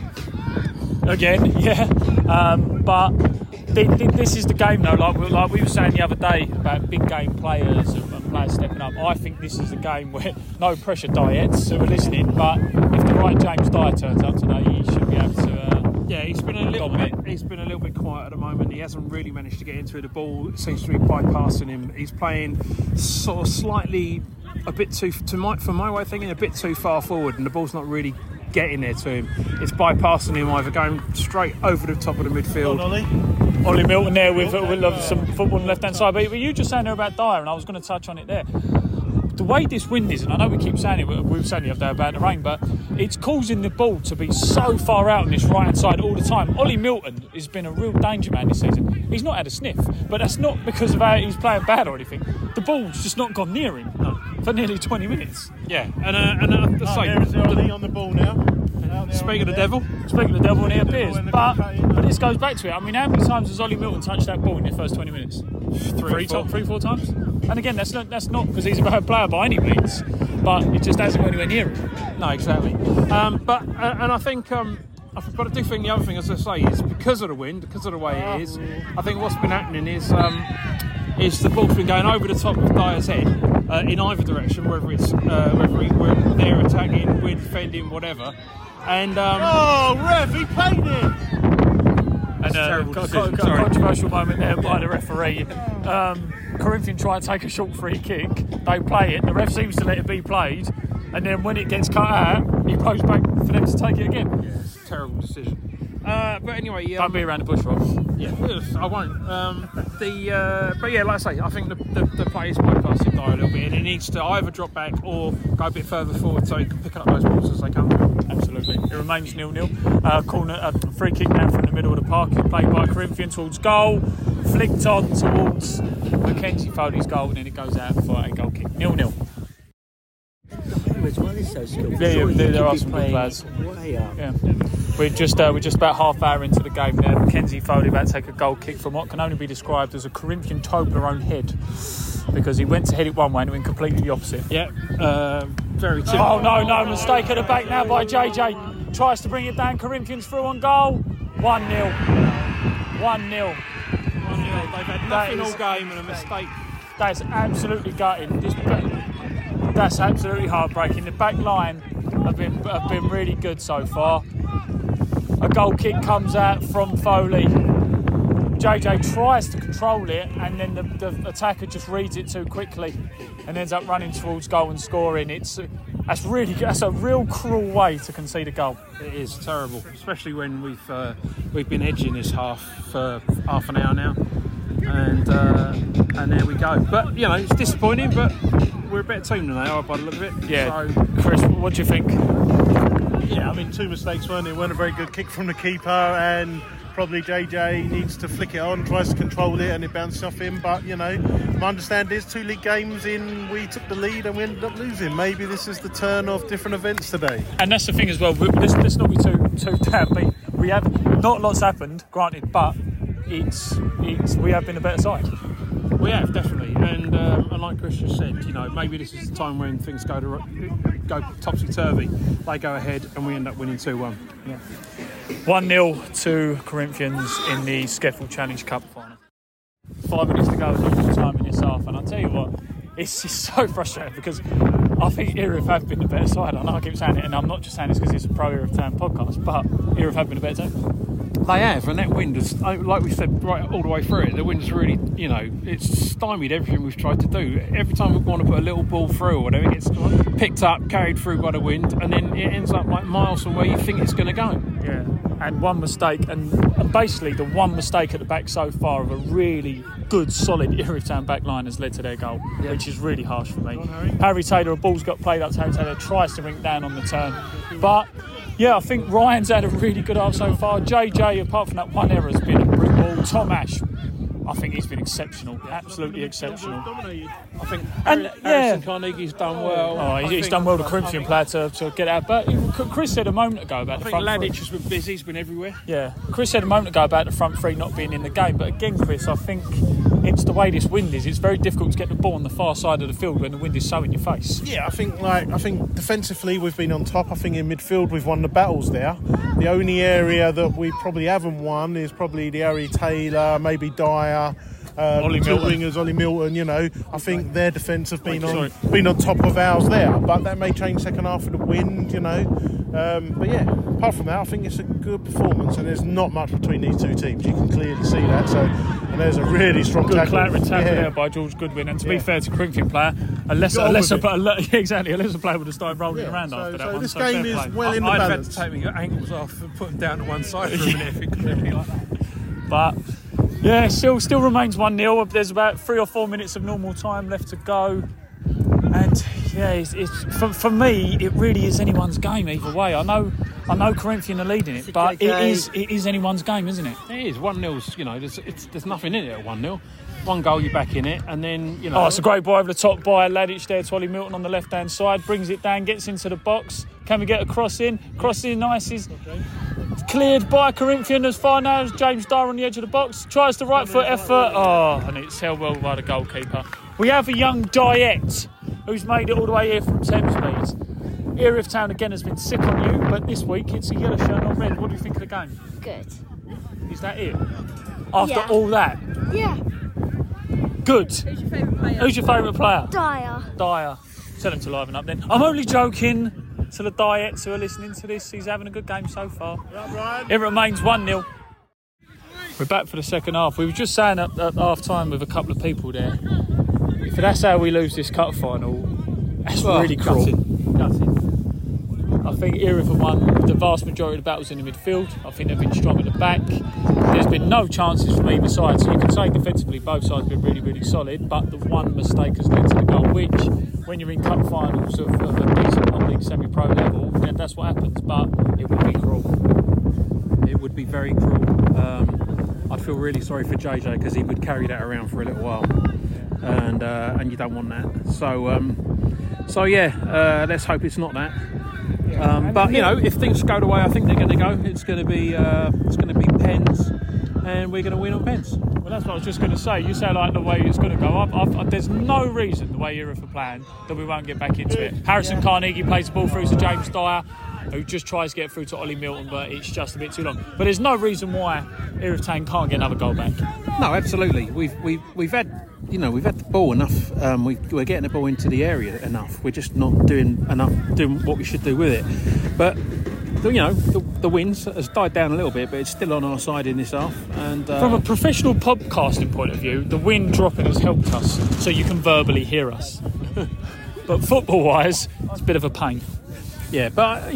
Again, yeah. But this is the game though, like we were saying the other day about big game players and players stepping up. I think this is a game where, no pressure diets who are listening, but if the right James Dyer turns up today, he should be able to he's been a little bit quiet at the moment. He hasn't really managed to get into it. The ball seems to be bypassing him. He's playing sort of slightly a bit too, for my way of thinking, a bit too far forward, and the ball's not really getting there to him. It's bypassing him, either going straight over the top of the midfield. Ollie Milton there with some football on the left-hand side. But you were just saying there about Dyer, and I was going to touch on it there. The way this wind is, and I know we keep saying it, we were saying the other day about the rain, but it's causing the ball to be so far out on this right-hand side all the time. Ollie Milton has been a real danger man this season. He's not had a sniff, but that's not because of how he's playing bad or anything. The ball's just not gone near him for nearly 20 minutes. Yeah, and there's Ollie on the ball now. Speaking of the devil, and he appears. But this goes back to it. I mean, how many times has Ollie Milton touched that ball in the first 20 minutes? Three, four times. And again, that's not because he's a bad player by any means, but it just hasn't gone anywhere near him. No, exactly. But I think. But I do think the other thing, as I say, is because of the wind, because of the way it is. I think what's been happening is the ball's been going over the top of Dyer's head in either direction, whether they're attacking, we're defending, whatever. And ref, he played it. And a controversial moment there by the referee. Corinthian try and take a short free kick. They play it. The ref seems to let it be played, and then when it gets cut out, he goes back for them to take it again. Yeah, it's a terrible decision. But anyway, don't be around the bush, Rob. Yeah, I won't. But yeah, like I say, I think the play is bypassing Dyer a little bit, and it needs to either drop back or go a bit further forward so he can pick up those balls as they come. Absolutely. It remains 0-0. Corner, free kick now from the middle of the park. Played by Corinthian towards goal, flicked on towards Mackenzie Foley's goal, and then it goes out for a goal kick. 0-0. There are some good players. Yeah. We're just about half hour into the game now. Mackenzie Foley about to take a goal kick from what can only be described as a Corinthian Toblerone head, because he went to head it one way and went completely the opposite. Yeah, very typical. Oh no, mistake at the back now by JJ. Tries to bring it down. Corinthians through on goal. 1-0. 1-0. They've had nothing all game and a mistake. That's absolutely gutting. That's absolutely heartbreaking. The back line have been really good so far. A goal kick comes out from Foley. JJ tries to control it, and then the attacker just reads it too quickly and ends up running towards goal and scoring. That's a real cruel way to concede a goal. It is terrible, especially when we've been edging this half for half an hour now, and there we go. But you know, it's disappointing, but we're a better team than they are by the look of it. Yeah. So, Chris, what do you think? Yeah, I mean, two mistakes weren't it? Weren't a very good kick from the keeper, and probably JJ needs to flick it on, tries to control it, and it bounces off him. But you know, my understanding is 2 league games in, we took the lead and we ended up losing. Maybe this is the turn of different events today. And that's the thing as well. Let's not be too downbeat. We have not lots happened, granted, but we have been a better side. We have, definitely, and like Chris just said, you know, maybe this is the time when things go topsy-turvy. They go ahead and we end up winning 2-1. Yeah. 1-0 to Corinthians in the Skeffel Challenge Cup final. 5 minutes to go at normal time in this half, and I'll tell you what, it's just so frustrating because I think Erith have been the better side. I know I keep saying it, and I'm not just saying this because it's a pro Erith Town podcast, but Erith have been a better team. They have, and that wind has, like we said right all the way through it, the wind's really, you know, it's stymied everything we've tried to do. Every time we want to put a little ball through or whatever, it gets picked up, carried through by the wind, and then it ends up like miles from where you think it's going to go. Yeah, and one mistake, and basically the one mistake at the back so far of a really good, solid Erith Town back line has led to their goal, which is really harsh for me. Harry Taylor, a ball's got played up to Harry Taylor, tries to rink down on the turn, but yeah, I think Ryan's had a really good half so far. JJ, apart from that one error, has been a brick wall. Tom Ash, I think he's been exceptional, absolutely exceptional. I think Harrison Carnegie's done well. Oh, he's done well, the Corinthian player, to get out. But Chris said a moment ago about the front three. Ladic has been busy, he's been everywhere. Yeah, Chris said a moment ago about the front three not being in the game. But again, Chris, I think it's the way this wind is. It's very difficult to get the ball on the far side of the field when the wind is so in your face. Yeah, I think defensively we've been on top. I think in midfield we've won the battles there. The only area that we probably haven't won is probably the Harry Taylor, maybe Dyer, Ollie Milton. Ollie Milton. You know, I think their defence have been on top of ours there, but that may change second half of the wind. You know, but yeah, apart from that, I think it's a good performance, and there's not much between these two teams. You can clearly see that. So, and there's a really strong good tackle there by George Goodwin. And to be fair to Corinthian player, a lesser player would have started rolling around after that one. This game is well in the balance. I'd have had to take my ankles off and put them down to one side for a minute if it could be like that. But yeah, still remains 1-0. There's about 3 or 4 minutes of normal time left to go. And yeah, it's for me, it really is anyone's game either way. I know Corinthian are leading it, but it is anyone's game, isn't it? It is. 1-0's, you know, there's nothing in it at 1-0. One goal, you're back in it, and then, you know... Oh, it's a great ball over the top by Ladic there to Ollie Milton on the left-hand side, brings it down, gets into the box. Can we get a cross in? Cross in, nice. Is cleared by Corinthian as far now as James Dyer on the edge of the box. Tries the right foot effort. Oh, and it's held well by the goalkeeper. We have a young Diet who's made it all the way here from Thamesmead. Erith Town again has been sick on you, but this week it's a yellow shirt, not red. What do you think of the game? Good. Is that it? After all that? Yeah. Good. Who's your favourite player? Who's your favourite player? Dyer. Tell him to liven up then. I'm only joking. To the Diets who are listening to this, he's having a good game so far. It remains 1-0. We're back for the second half. We were just saying at half time with a couple of people there, if that's how we lose this cup final, that's really cruel. Gutting. I think Erith have won the vast majority of the battles in the midfield. I think they've been strong at the back. There's been no chances from either side, so you can say defensively both sides have been really, really solid, but the one mistake has led to the goal, which, when you're in cup finals of a decent non-league semi-pro level, then that's what happens, but it would be cruel. It would be very cruel. I'd feel really sorry for JJ because he would carry that around for a little while, and you don't want that. So let's hope it's not that. But you know, if things go the way I think they're going to go, it's going to be pens, and we're going to win on pens. Well, that's what I was just going to say. You say like the way it's going to go up. There's no reason the way Erith are playing that we won't get back into it. Harrison Carnegie plays the ball through to James Dyer, who just tries to get through to Ollie Milton, but it's just a bit too long. But there's no reason why Erith Town can't get another goal back. No, absolutely. We've had the ball enough. We're getting the ball into the area enough. We're just not doing what we should do with it. But the wind has died down a little bit, but it's still on our side in this half. And from a professional podcasting point of view, the wind dropping has helped us, so you can verbally hear us. But football-wise, it's a bit of a pain. Yeah, but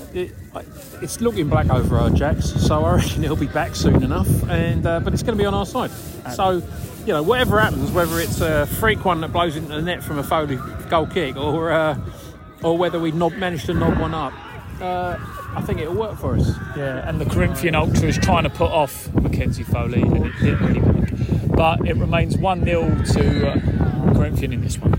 it's looking black over our Jacks, so I reckon it'll be back soon enough. And but it's going to be on our side. So whatever happens, whether it's a freak one that blows into the net from a Foley goal kick, or whether we manage to knob one up, I think it'll work for us. Yeah, and the Corinthian Ultra is trying to put off Mackenzie Foley, and it didn't really work. But it remains 1-0 to Corinthian in this one.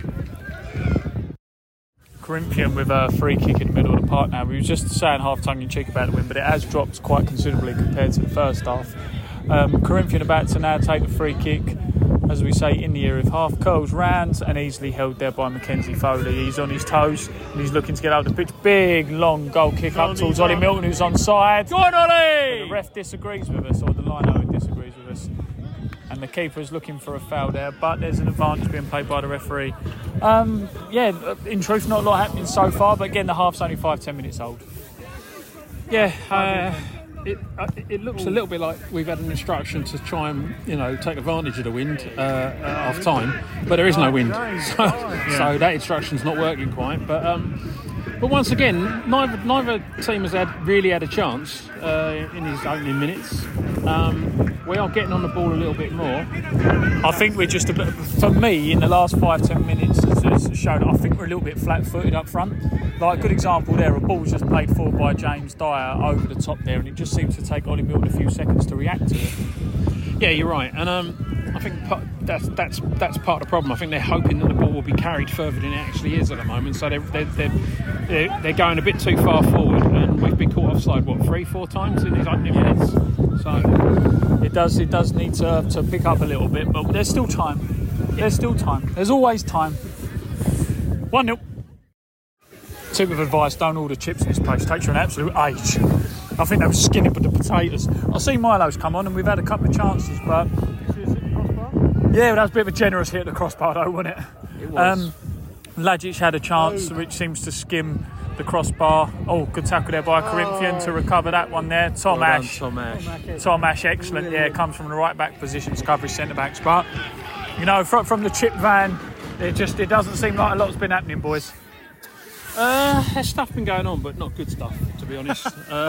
Corinthian with a free kick in the middle of the park now. We were just saying half tongue-in-cheek about the win, but it has dropped quite considerably compared to the first half. Corinthian about to now take the free kick, as we say, in the Erith half. Curls round and easily held there by Mackenzie Foley. He's on his toes and he's looking to get out the pitch. Big, long goal kick up towards Ollie Milton, who's onside. Go on, Ollie! The ref disagrees with us, or the line-owner disagrees with us. And the keeper is looking for a foul there, but there's an advantage being played by the referee. In truth, not a lot happening so far, but again, the half's only 5-10 minutes old. Yeah, it looks a little bit like we've had an instruction to try and take advantage of the wind at half time, but there is no wind, so that instruction's not working quite. But But once again, neither team has really had a chance in his opening minutes. We are getting on the ball a little bit more. I think we're just a bit, for me, in the last 5-10 minutes, has shown I think we're a little bit flat-footed up front. Like a good example there, a ball was just played forward by James Dyer over the top there, and it just seems to take Ollie Milton a few seconds to react to it. Yeah, you're right, and I think that's part of the problem. I think they're hoping that the ball will be carried further than it actually is at the moment, so they're going a bit too far forward, and we've been caught offside 3-4 times in his opening minutes. So it does need to pick up a little bit, but there's still time. There's still time. There's always time. 1-0. Tip of advice: don't order chips in this place. It takes you an absolute age. I think they were skinning with the potatoes. I see Milo's come on, and we've had a couple of chances, but yeah, that was a bit of a generous hit at the crossbar, though, wasn't it? It was. Lajic had a chance, which seems to skim the crossbar. Oh, good tackle there by Corinthian to recover that one there. Tom Ash, excellent. Yeah, comes from the right back position to cover his centre backs. But you know, from the chip van, it doesn't seem like a lot's been happening, boys. There's stuff been going on, but not good stuff, to be honest.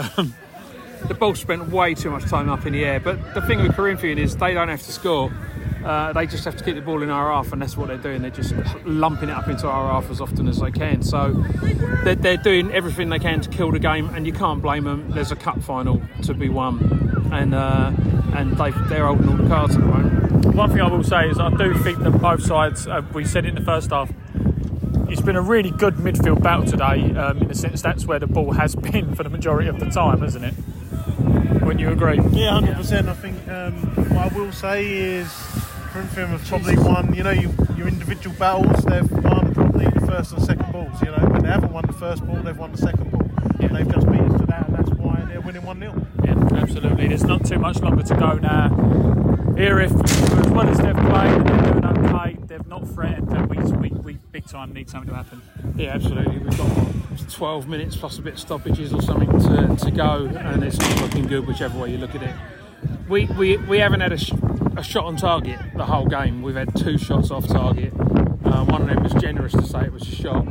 The ball spent way too much time up in the air. But the thing with Corinthian is they don't have to score. They just have to keep the ball in our half, and that's what they're doing. They're just lumping it up into our half as often as they can. So they're doing everything they can to kill the game, and you can't blame them. There's a cup final to be won, and they're holding all the cards at the moment. One thing I will say is I do think that both sides, we said it in the first half, it's been a really good midfield battle today, in the sense that's where the ball has been for the majority of the time, hasn't it? Wouldn't you agree? Yeah, 100%. I think what I will say is Corinthian have probably won, you know, your individual battles, they've won probably the first and second balls, you know. When they haven't won the first ball, they've won the second ball. Yeah. They've just beat us to that, and that's why they're winning 1-0. Yeah, absolutely. There's not too much longer to go now. Erith, as well as they've played, they're doing okay. They've not threatened, but we big time need something to happen. Yeah, absolutely. We've got 12 minutes plus a bit of stoppages or something to go, and it's not looking good whichever way you look at it. We haven't had a shot on target the whole game. We've had 2 shots off target. One of them was generous to say it was a shot.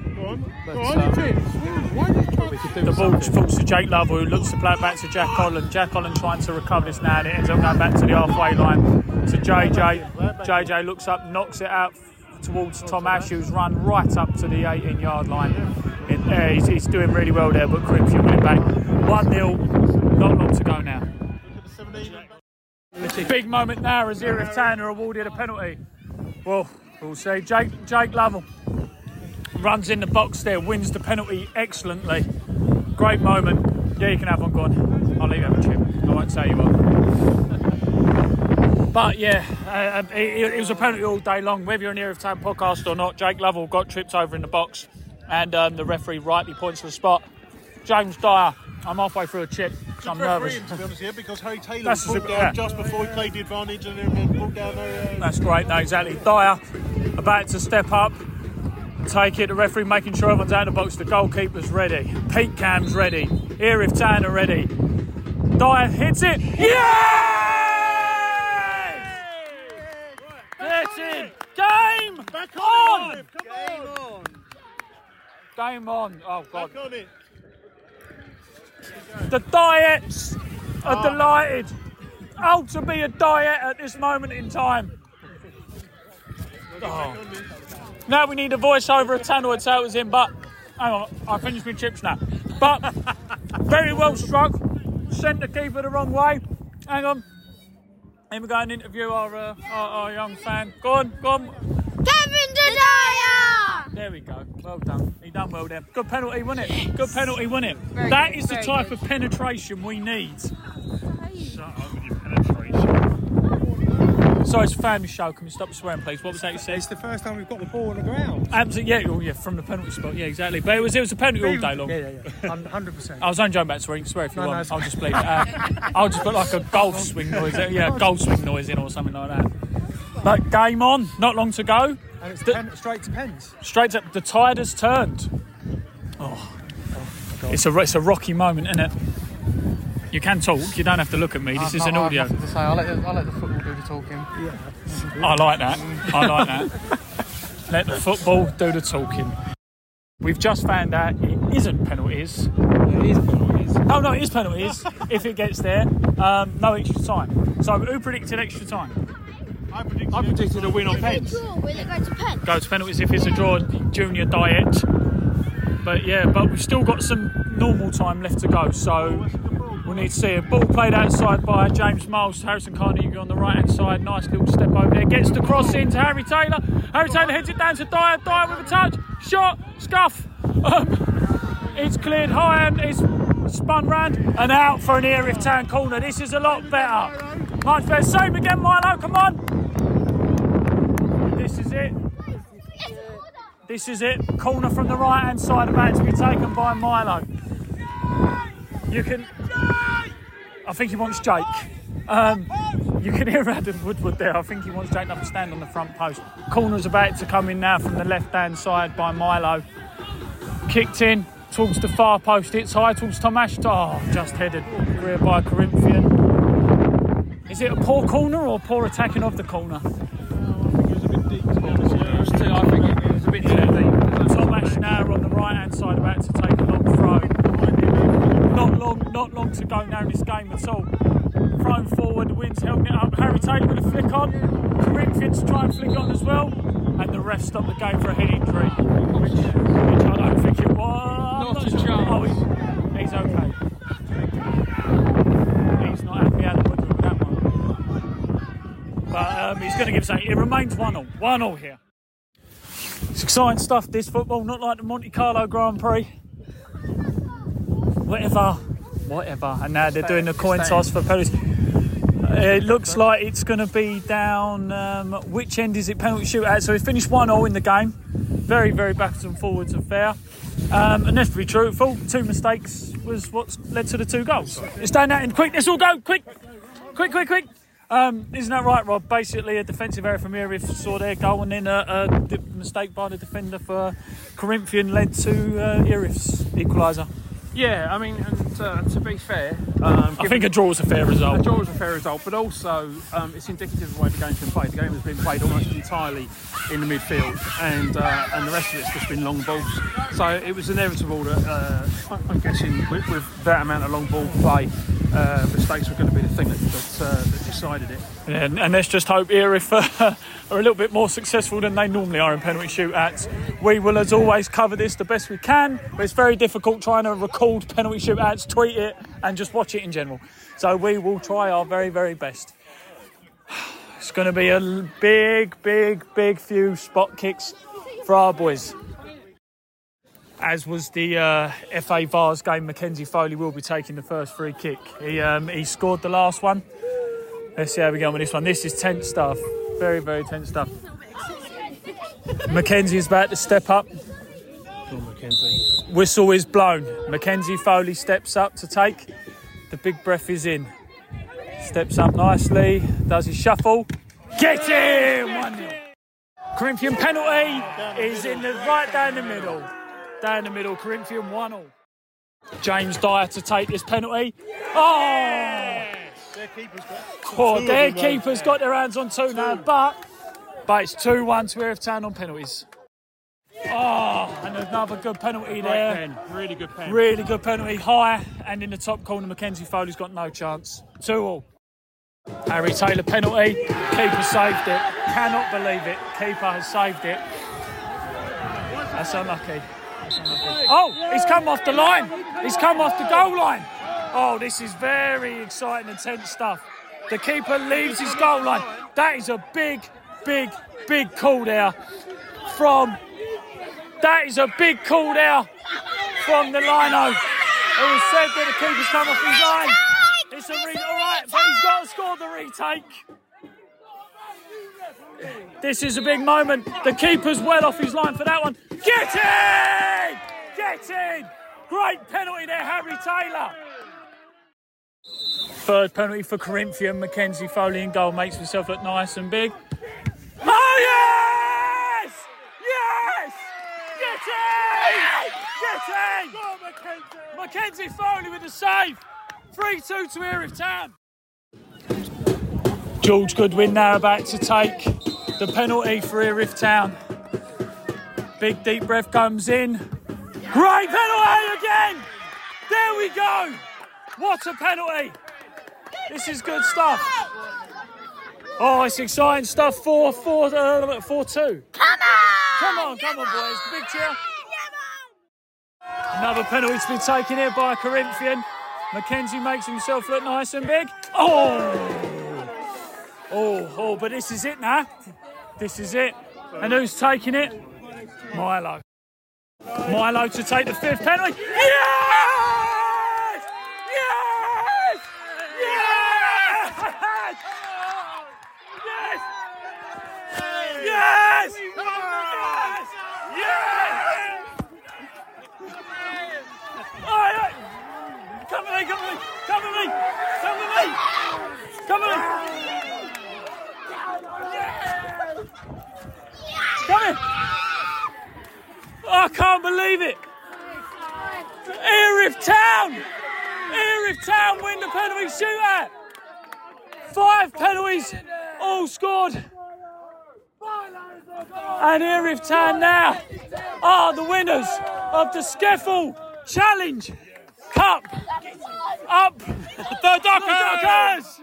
The ball falls to Jake Love, who looks to play it back to Jack Holland. Jack Holland trying to recover this now, and it ends up going back to the halfway line to JJ. JJ looks up, knocks it out towards Tom Ash, who's run right up to the 18-yard line. He's doing really well there, but Corinthian winning back 1-0. Not long to go now. Big moment now as Erith Town are awarded a penalty. Well, we'll see. Jake Lovell runs in the box there, wins the penalty excellently. Great moment. Yeah, you can have one. Go on. I'll leave you have a chip. I won't say you what. But yeah, it was a penalty all day long. Whether you're an Erith Town podcast or not, Jake Lovell got tripped over in the box, and the referee rightly points to the spot. James Dyer, I'm halfway through a chip, so I'm nervous. To be honest, yeah, because Harry Taylor pulled down just before he played the advantage, and then pulled down. That's great. No, exactly. Dyer about to step up, take it. The referee making sure everyone's out of the box. The goalkeeper's ready. Pete Cam's ready. Erith Town are ready. Dyer hits it. Yeah! That's it. Game Back on! Come on! Game on. Oh, God. Back on it. The Diets are delighted. Oh, to be a Diet at this moment in time. Oh. Now we need a voiceover of Tanner would say it was him, but hang on, I finished my chips now. But very well struck. Sent the keeper the wrong way. Hang on. Here we go and interview our young fan. Go on. Kevin Dyer! There we go. Well done. He done well there. Good penalty, wasn't it? Good penalty, wasn't it? Very that good, is the type of penetration we need. Shut up with your penetration. Sorry, it's a family show. Can we stop swearing, please? What was that you said? It's the first time we've got the ball on the ground. Absolutely, yeah, from the penalty spot. Yeah, exactly. But it was a penalty all day long. Yeah. 100%. I was only joking about swearing. Swear if you want. No, I'll just bleep it out. I'll just put like a golf swing noise. Yeah, golf swing noise in or something like that. But game on. Not long to go. And it's straight to pens. Straight to the tide has turned. Oh it's a rocky moment, isn't it? You can talk. You don't have to look at me. This is an audio. To say, I'll let the football do the talking. Yeah. I like that. Let the football do the talking. We've just found out it isn't penalties. It is penalties. No, it is penalties if it gets there. No extra time. So who predicted extra time? I predicted a win on pens. Will it go to pens? Go to penalties if it's a draw, junior diet. But we've still got some normal time left to go. So we'll need to see a ball played outside by James Miles. Harrison Carnegie on the right hand side. Nice little step over there. Gets the cross into Harry Taylor. Harry Taylor heads it down to Dyer. Dyer with a touch. Shot. Scuff. It's cleared high and it's spun round and out for an Erith Town corner. This is a lot better. Much better. Same again, Milo. Come on. This is it. This is it. Corner from the right hand side about to be taken by Milo. You can. I think he wants Jake. You can hear Adam Woodward there. I think he wants Jake to stand on the front post. Corner's about to come in now from the left hand side by Milo. Kicked in towards the far post. It's high towards Tomash. Oh, just headed clear by Corinthian. Is it a poor corner or poor attacking of the corner? It was a bit deep, to be honest. I think it was a bit too deep. Tomash now on the right hand side about to take a long throw. Not long to go now in this game at all. Thrown forward, the wind's holding it up. Harry Taylor with a flick on. Corinthians try and flick on as well. And the ref stopped the game for a head injury. Which I don't think it was. Not a chance. Oh, he's okay. He's not happy out of the woodwork with that one. But he's going to give something. It remains 1-0. 1-0 here. It's exciting stuff, this football. Not like the Monte Carlo Grand Prix. Whatever. And now they're doing the coin toss for penalties. It looks like it's going to be down. Which end is it? Penalty shootout. So we finished 1-0 in the game. Very, very backwards and forwards affair. And let's be truthful, 2 mistakes was what led to the 2 goals. It's down that end. Quick, let's all go. Quick. Isn't that right, Rob? Basically, a defensive error from Erith saw their goal, and then a mistake by the defender for Corinthian led to Erith's equaliser. Yeah, I mean, and to be fair... I think a draw was a fair result. A draw was a fair result, but also it's indicative of the way the game's been played. The game has been played almost entirely in the midfield, and the rest of it's just been long balls. So it was inevitable that, I'm guessing, with that amount of long ball play, mistakes were going to be the thing that decided it. Yeah, and let's just hope Erith are a little bit more successful than they normally are in penalty shootouts. We will, as always, cover this the best we can, but it's very difficult trying to record penalty shootouts, tweet it, and just watch it in general. So we will try our very, very best. It's going to be a big few spot kicks for our boys. As was the FA Vars game, Mackenzie Foley will be taking the first free kick. He scored the last one. Let's see how we go with this one. This is tense stuff. Very, very tense stuff. Mackenzie is about to step up. Whistle is blown. Mackenzie Foley steps up to take. The big breath is in. Steps up nicely. Does his shuffle. Get him! 1-0. Corinthian penalty is in the right down the middle. Down the middle, Corinthian 1-0. James Dyer to take this penalty. Oh! Their keeper's got their hands on 2 now, but it's 2-1 to Erith Town on penalties. Oh, and another good penalty there. Pen. Really good pen. Really good penalty. High, and in the top corner, Mackenzie Foley's got no chance. 2-2. Harry Taylor penalty. Keeper saved it. Cannot believe it. Keeper has saved it. That's unlucky. Oh, he's come off the line. He's come off the goal line. Oh, this is very exciting and tense stuff. The keeper leaves his goal line. That is a big call there from... That is a big call there from the lino, who said that the keeper's come off his line. It's a all right, but he's got to score the retake. This is a big moment. The keeper's well off his line for that one. Get in! Get in! Great penalty there, Harry Taylor. Third penalty for Corinthian. Mackenzie Foley in goal, makes himself look nice and big. Oh, yes! Yes! Get in! Mackenzie Foley with the save. 3-2 to Erith Town. George Goodwin now about to take the penalty for Erith Town. Big deep breath comes in. Great penalty again! There we go! What a penalty! This is good stuff. Oh, it's exciting stuff. 4-2. Come on, boys. Big cheer. Another penalty to be taken here by a Corinthian. Mackenzie makes himself look nice and big. Oh, but this is it now. This is it. And who's taking it? Milo. Milo to take the 5th penalty. Yes! Yes! Yes! Yes! Yes! Yes! Yes! Come with me! Come with me! Come with me! Come with me! Come with me! Come here! I can't believe it! Erith Town win the penalty shootout! 5 penalties, all scored. And Erith Town now are the winners of the Skeffel Challenge Cup. Up the Dockers!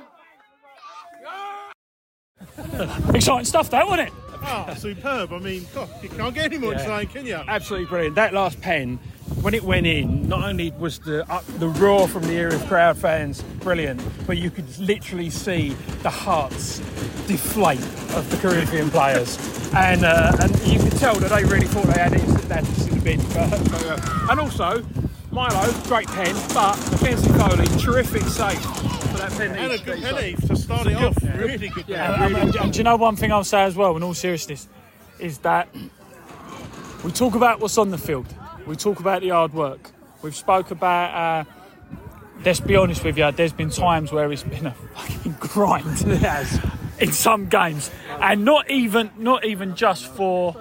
Exciting stuff, that, wasn't it? Oh, superb. I mean, God, you can't get any more exciting, can you? Absolutely brilliant. That last pen, when it went in, not only was the roar from the Erith crowd fans brilliant, but you could literally see the hearts deflate of the Corinthian players. And you could tell that they really thought they had it in the bin. And also, Milo, great pen, but Mackenzie Foley, terrific save for that pen. And a good penny to start it off. Really good penny. And do you know one thing I'll say as well, in all seriousness, is that we talk about what's on the field. We talk about the hard work. We've spoke about, let's be honest with you, there's been times where it's been a fucking grind. It has. In some games. And not even just for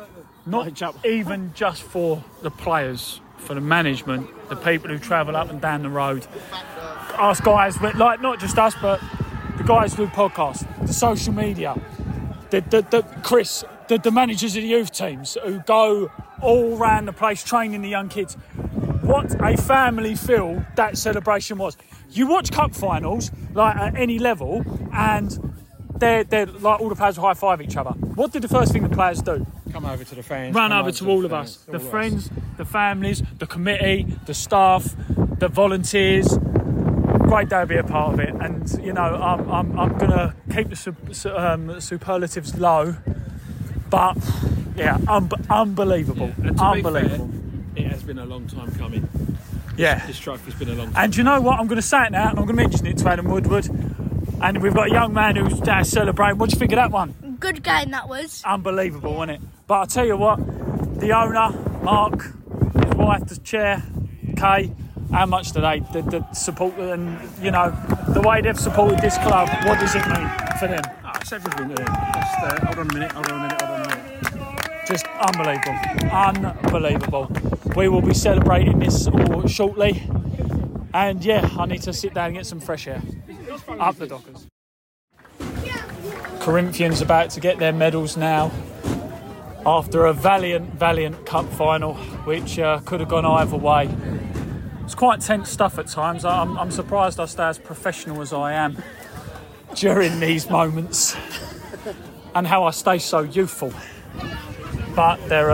the players, for the management, the people who travel up and down the road. Us guys, like not just us, but the guys who do podcasts, the social media, the managers of the youth teams who go all around the place training the young kids. What a family feel that celebration was. You watch cup finals, like at any level, and they're like all the players will high-five each other. What did the first thing the players do? Come over to the fans. Run over to all of us. The friends, the families, the committee, the staff, the volunteers. Great day to be a part of it. And, you know, I'm going to keep the superlatives low. But, yeah, unbelievable. Yeah. And to unbelievable. Be fair, it has been a long time coming. Yeah. This trophy's been a long time. And do you know what? I'm going to say it now, and I'm going to mention it to Adam Woodward. And we've got a young man who's celebrating. What do you think of that one? Good game that was. Unbelievable, wasn't it? But I'll tell you what, the owner, Mark, his wife, the chair, Kay, how much do they the support and, you know, the way they've supported this club, what does it mean for them? Oh, it's everything to them. Hold on a minute. Just unbelievable. We will be celebrating this all shortly. And yeah, I need to sit down and get some fresh air. Up the Dockers. Corinthians about to get their medals now after a valiant cup final, which could have gone either way. It's quite tense stuff at times. I'm surprised I stay as professional as I am during these moments and how I stay so youthful. But they're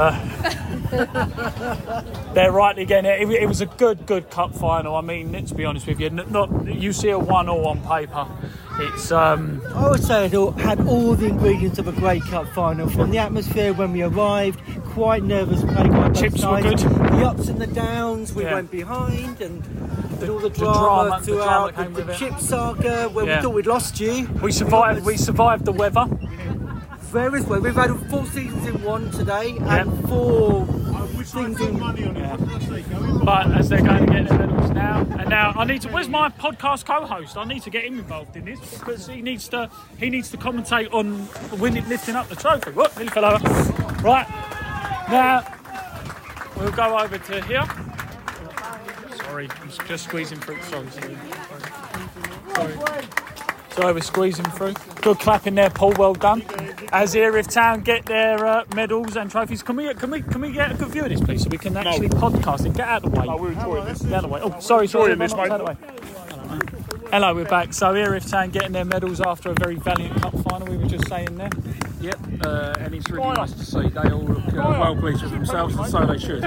rightly getting it. It was a good cup final. I mean, let's be honest with you, you see a 1-1 on paper. It's I would say it had all the ingredients of a great cup final. From the atmosphere when we arrived, quite nervous playing on both chips sides. were good. The ups and the downs, we went behind, and all the drama throughout the chip saga where we thought we'd lost you. We survived the weather. Very well. We've had 4 seasons in one today and 4 things in money on it. But as they're going to get their medals now, and now I need to. Where's my podcast co-host? I need to get him involved in this because he needs to commentate on lifting up the trophy. What? Nearly fell over. Right now, we'll go over to here. Sorry, I'm just squeezing through. Sorry. So we're squeezing through. Good clap in there, Paul. Well done. as Erith Town get their medals and trophies. Can we get a good view of this, please, so we can actually podcast it? Get out of the way. Oh, we're enjoying this. Get out of the way. Oh, sorry. This, mate. Hello, we're back. So Erith Town getting their medals after a very valiant cup final. We were just saying there. Yep, and it's really nice to see. They all look well pleased with themselves, and so they should.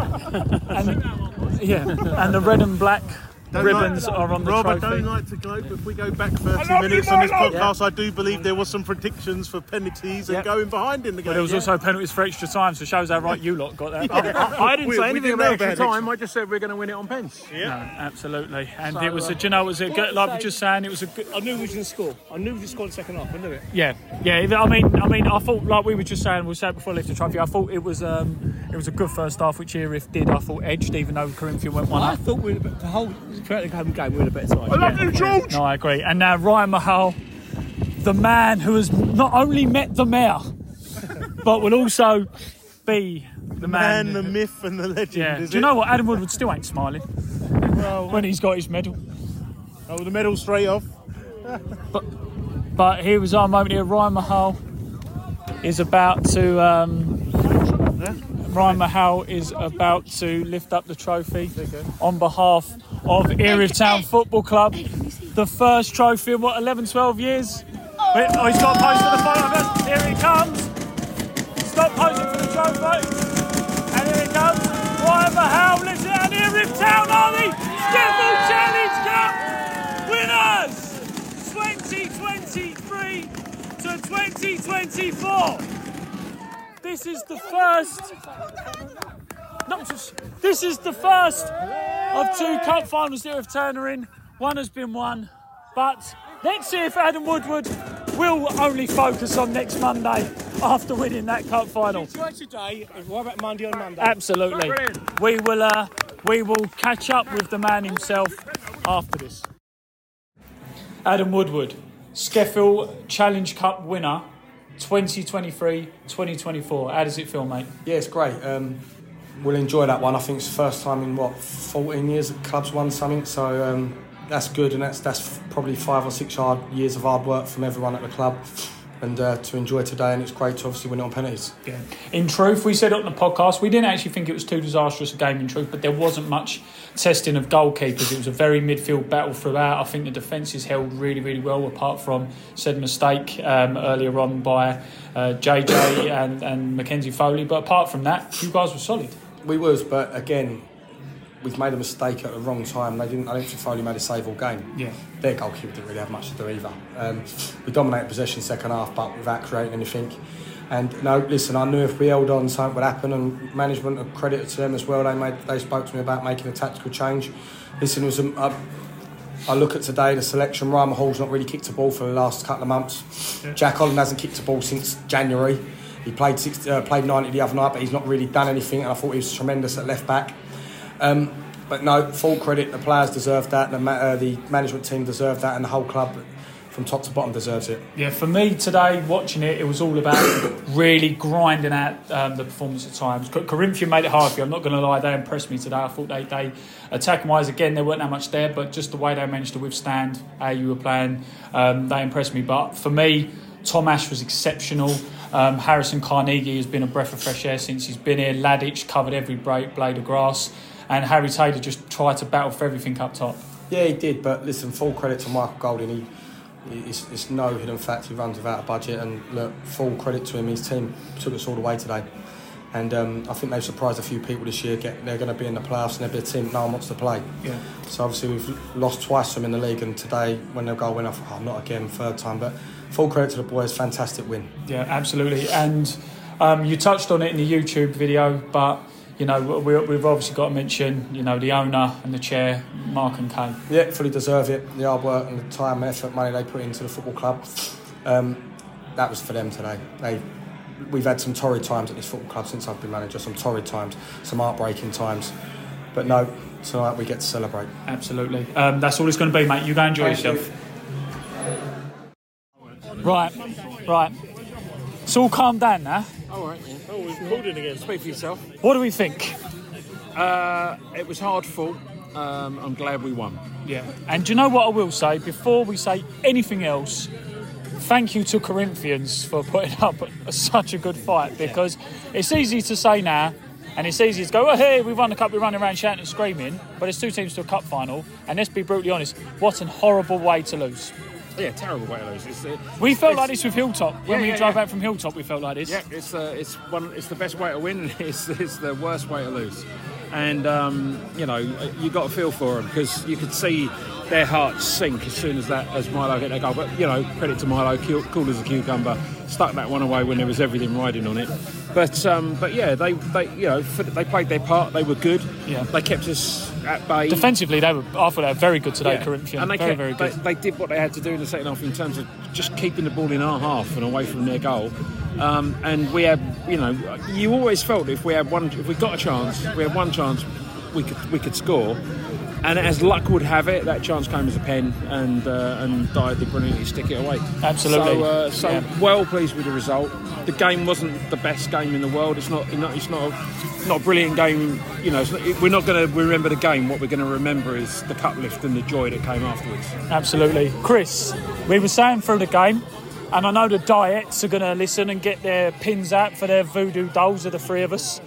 and the red and black ribbons are on the Rob, trophy. I don't like to gloat, but if we go back 30 minutes on this podcast, I do believe there was some predictions for penalties and going behind in the game. But there was also penalties for extra time, so shows how right you lot got that. I didn't say anything about extra time. I just said we're going to win it on pens. Yeah, no, absolutely. And it was like we're just saying, it was a good. I knew we was going to score. I knew we would score in the second half. I knew it. Yeah. I mean, I thought, like we were just saying, we said before I left the trophy, I thought it was a good first half, which Erith did. I thought edged, even though Corinthia went 1-0. I thought we were throughout the game we were in a better side. I love you, George. No, I agree. And now Ryan Mahal, the man who has not only met the mayor, but will also be the man, the myth, and the legend. Yeah. Is Do you know what? Adam Woodward still ain't smiling when he's got his medal. Oh, the medal straight off. But here was our moment here. Ryan Mahal is about to. Ryan Mahal is about to lift up the trophy on behalf of Erith Town Football Club. The first trophy in 11, 12 years. Oh, he's got a pose for the photo of us. Here he comes. Stop posing for the trophy. And here he comes. Ryan Mahal lifts it. And Erith Town are the Skiffle Challenge Cup winners 2023 to 2024. This is the first of two cup finals that Erith Town are in. One has been won, but let's see if Adam Woodward will only focus on next Monday after winning that cup final. Today, what about Monday on Monday? Absolutely. We will catch up with the man himself after this. Adam Woodward, Skeffel Challenge Cup winner 2023-2024. How does it feel, mate? Yeah, it's great. We'll enjoy that one. I think it's the first time in 14 years that the club's won something, so that's good, and that's probably 5 or 6 years of hard work from everyone at the club, and to enjoy today. And it's great to obviously win it on penalties. Yeah. In truth, we said it on the podcast, we didn't actually think it was too disastrous a game in truth, but there wasn't much testing of goalkeepers. It was a very midfield battle throughout. I think the defences held really, really well, apart from said mistake earlier on by JJ and Mackenzie Foley. But apart from that, you guys were solid. We was, but again, we've made a mistake at the wrong time. I don't think Foley made a save all game. Yeah. Their goalkeeper didn't really have much to do either. We dominated possession second half, but without creating anything. And no, listen, I knew if we held on, something would happen, and management, a credit to them as well. They spoke to me about making a tactical change. Listen, it was I look at today, the selection. Ryan Hall's not really kicked a ball for the last couple of months. Yeah. Jack Holland hasn't kicked a ball since January. He played 90 the other night, but he's not really done anything, and I thought he was tremendous at left back. But no, full credit, the players deserve that, the management team deserve that, and the whole club from top to bottom deserves it. Yeah, for me today, watching it, it was all about really grinding out the performance at times. Corinthia made it hard for you, I'm not going to lie, they impressed me today. I thought they attacking-wise, again, there weren't that much there, but just the way they managed to withstand how you were playing, they impressed me. But for me, Tom Ash was exceptional. Harrison Carnegie has been a breath of fresh air since he's been here. Ladich covered every blade of grass, and Harry Taylor just tried to battle for everything up top. Yeah, he did, but listen, full credit to Michael Golding. It's no hidden fact he runs without a budget, and look, full credit to him. His team took us all the way today, and I think they've surprised a few people this year. They're going to be in the playoffs, and they'll be a team no one wants to play. Yeah. So obviously we've lost twice to them in the league, and today when they'll go win, I thought, not again, third time, but full credit to the boys, fantastic win. Yeah, absolutely. And you touched on it in the YouTube video, but you know we've obviously got to mention the owner and the chair, Mark and Kay. Yeah, fully deserve it. The hard work and the time, effort, money they put into the football club, that was for them today. We've had some torrid times at this football club since I've been manager, some torrid times, some heartbreaking times, but no, tonight we get to celebrate. Absolutely. That's all it's going to be, mate. You go enjoy yourself. Right. It's all calmed down now. All right, yeah. Oh, we're recording again. Speak for yourself. What do we think? It was hard fought. I'm glad we won. Yeah. And do you know what I will say? Before we say anything else, thank you to Corinthians for putting up such a good fight, because it's easy to say now, and it's easy to go, oh, hey, we won the cup, we're running around shouting and screaming, but there's two teams to a cup final, and let's be brutally honest, what a horrible way to lose. Yeah, terrible way to lose. We felt like this with Hilltop. When we drove back from Hilltop, we felt like this. Yeah, it's the best way to win, it's the worst way to lose. And, you got to feel for them, because you could see their hearts sink as soon as Milo hit their goal. But, credit to Milo, cool as a cucumber, stuck that one away when there was everything riding on it. But they played their part. They were good. Yeah. They kept us at bay. Defensively, I thought they were very good today, Corinthians. And very good. They did what they had to do in the second half in terms of just keeping the ball in our half and away from their goal. And we had, you always felt if we got a chance, we had one chance, we could score. And as luck would have it, that chance came as a pen, and Dyer did brilliantly stick it away. Absolutely. Well pleased with the result. The game wasn't the best game in the world. It's not a brilliant game. We're not going to remember the game. What we're going to remember is the cup lift and the joy that came afterwards. Absolutely, Chris. We were saying through the game, and I know the Diets are going to listen and get their pins out for their voodoo dolls of the three of us.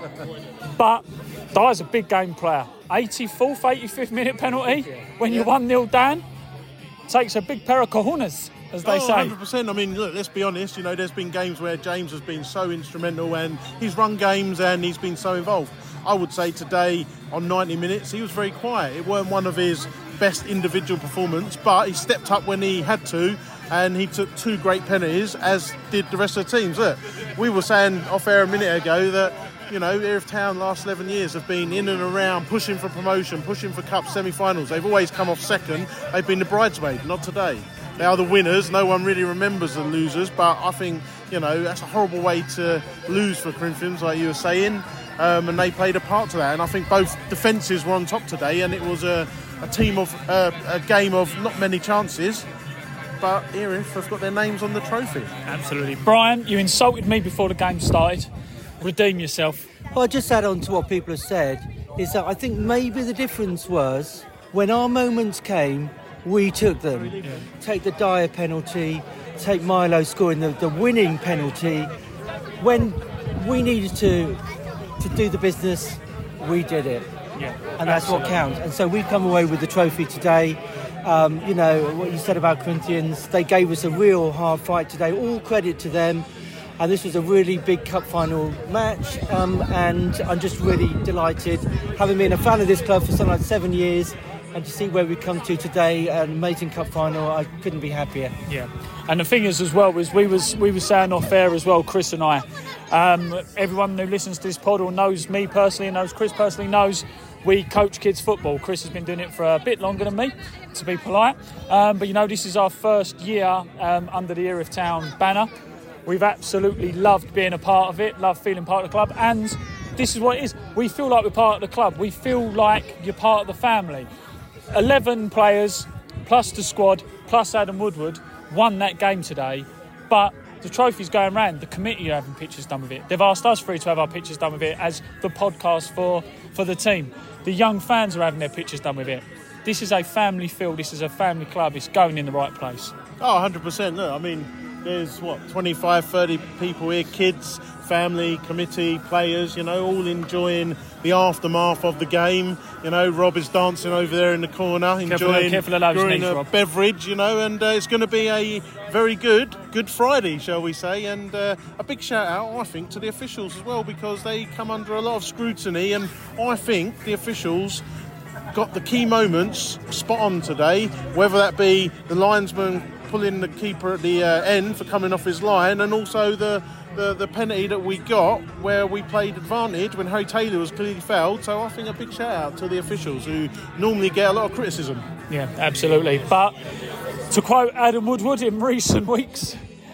But Dyer's a big game player. 84th, 85th minute penalty when you're 1-0 down. Takes a big pair of cojones, as they say. 100%. I mean, look, let's be honest. There's been games where James has been so instrumental and he's run games and he's been so involved. I would say today, on 90 minutes, he was very quiet. It weren't one of his best individual performance, but he stepped up when he had to, and he took two great penalties, as did the rest of the teams. Look, we were saying off air a minute ago that Erith Town last 11 years have been in and around, pushing for promotion, pushing for cup semi-finals. They've always come off second. They've been the bridesmaid, not today. They are the winners. No one really remembers the losers, but I think, that's a horrible way to lose for Corinthians, like you were saying, and they played a part to that. And I think both defences were on top today, and it was a game of not many chances, but Erith have got their names on the trophy. Absolutely. Brian, you insulted me before the game started. Redeem yourself. Well, I just add on to what people have said, is that I think maybe the difference was when our moments came, we took them. Yeah. Take the Dyer penalty, take Milo scoring the winning penalty. When we needed to do the business, we did it. Yeah, and that's what counts. And so we've come away with the trophy today. What you said about Corinthians, they gave us a real hard fight today. All credit to them. And this was a really big cup final match, and I'm just really delighted, having been a fan of this club for something like 7 years, and to see where we come to today, an amazing cup final. I couldn't be happier. Yeah, and the thing is as well was we were saying off air as well, Chris and I. Everyone who listens to this pod or knows me personally and knows Chris personally knows we coach kids football. Chris has been doing it for a bit longer than me, to be polite. But this is our first year under the Erith Town banner. We've absolutely loved being a part of it, loved feeling part of the club, and this is what it is. We feel like we're part of the club. We feel like you're part of the family. 11 players, plus the squad, plus Adam Woodward, won that game today, but the trophy's going round. The committee are having pictures done with it. They've asked us three to have our pictures done with it as the podcast for the team. The young fans are having their pictures done with it. This is a family field. This is a family club. It's going in the right place. Oh, 100%. Look, I mean, there's 25, 30 people here, kids, family, committee, players, all enjoying the aftermath of the game. Rob is dancing over there in the corner, enjoying a beverage, and it's going to be a very good Friday, shall we say. And a big shout out, I think, to the officials as well, because they come under a lot of scrutiny, and I think the officials got the key moments spot on today, whether that be the linesman pulling the keeper at the end for coming off his line, and also the penalty that we got where we played advantage when Harry Taylor was clearly fouled. So I think a big shout out to the officials who normally get a lot of criticism. Yeah, absolutely. But to quote Adam Woodward in recent weeks,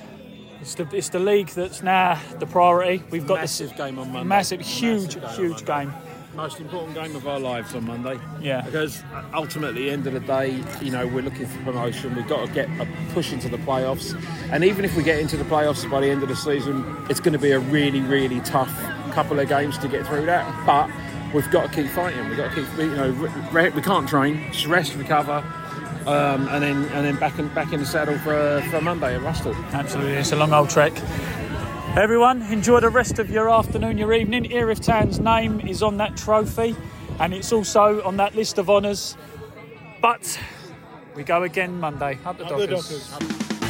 it's the league that's now the priority. We've got massive game on Monday. Massive, huge game. Most important game of our lives on Monday. Yeah. Because ultimately, at the end of the day, we're looking for promotion. We've got to get a push into the playoffs. And even if we get into the playoffs by the end of the season, it's going to be a really, really tough couple of games to get through that. But we've got to keep fighting. We've got to keep, we can't train. Just rest, recover, and then back in the saddle for Monday at Rustle. Absolutely, it's a long old trek. Everyone, enjoy the rest of your afternoon, your evening. Erith Town's name is on that trophy, and it's also on that list of honours. But we go again Monday. Up the Dockers.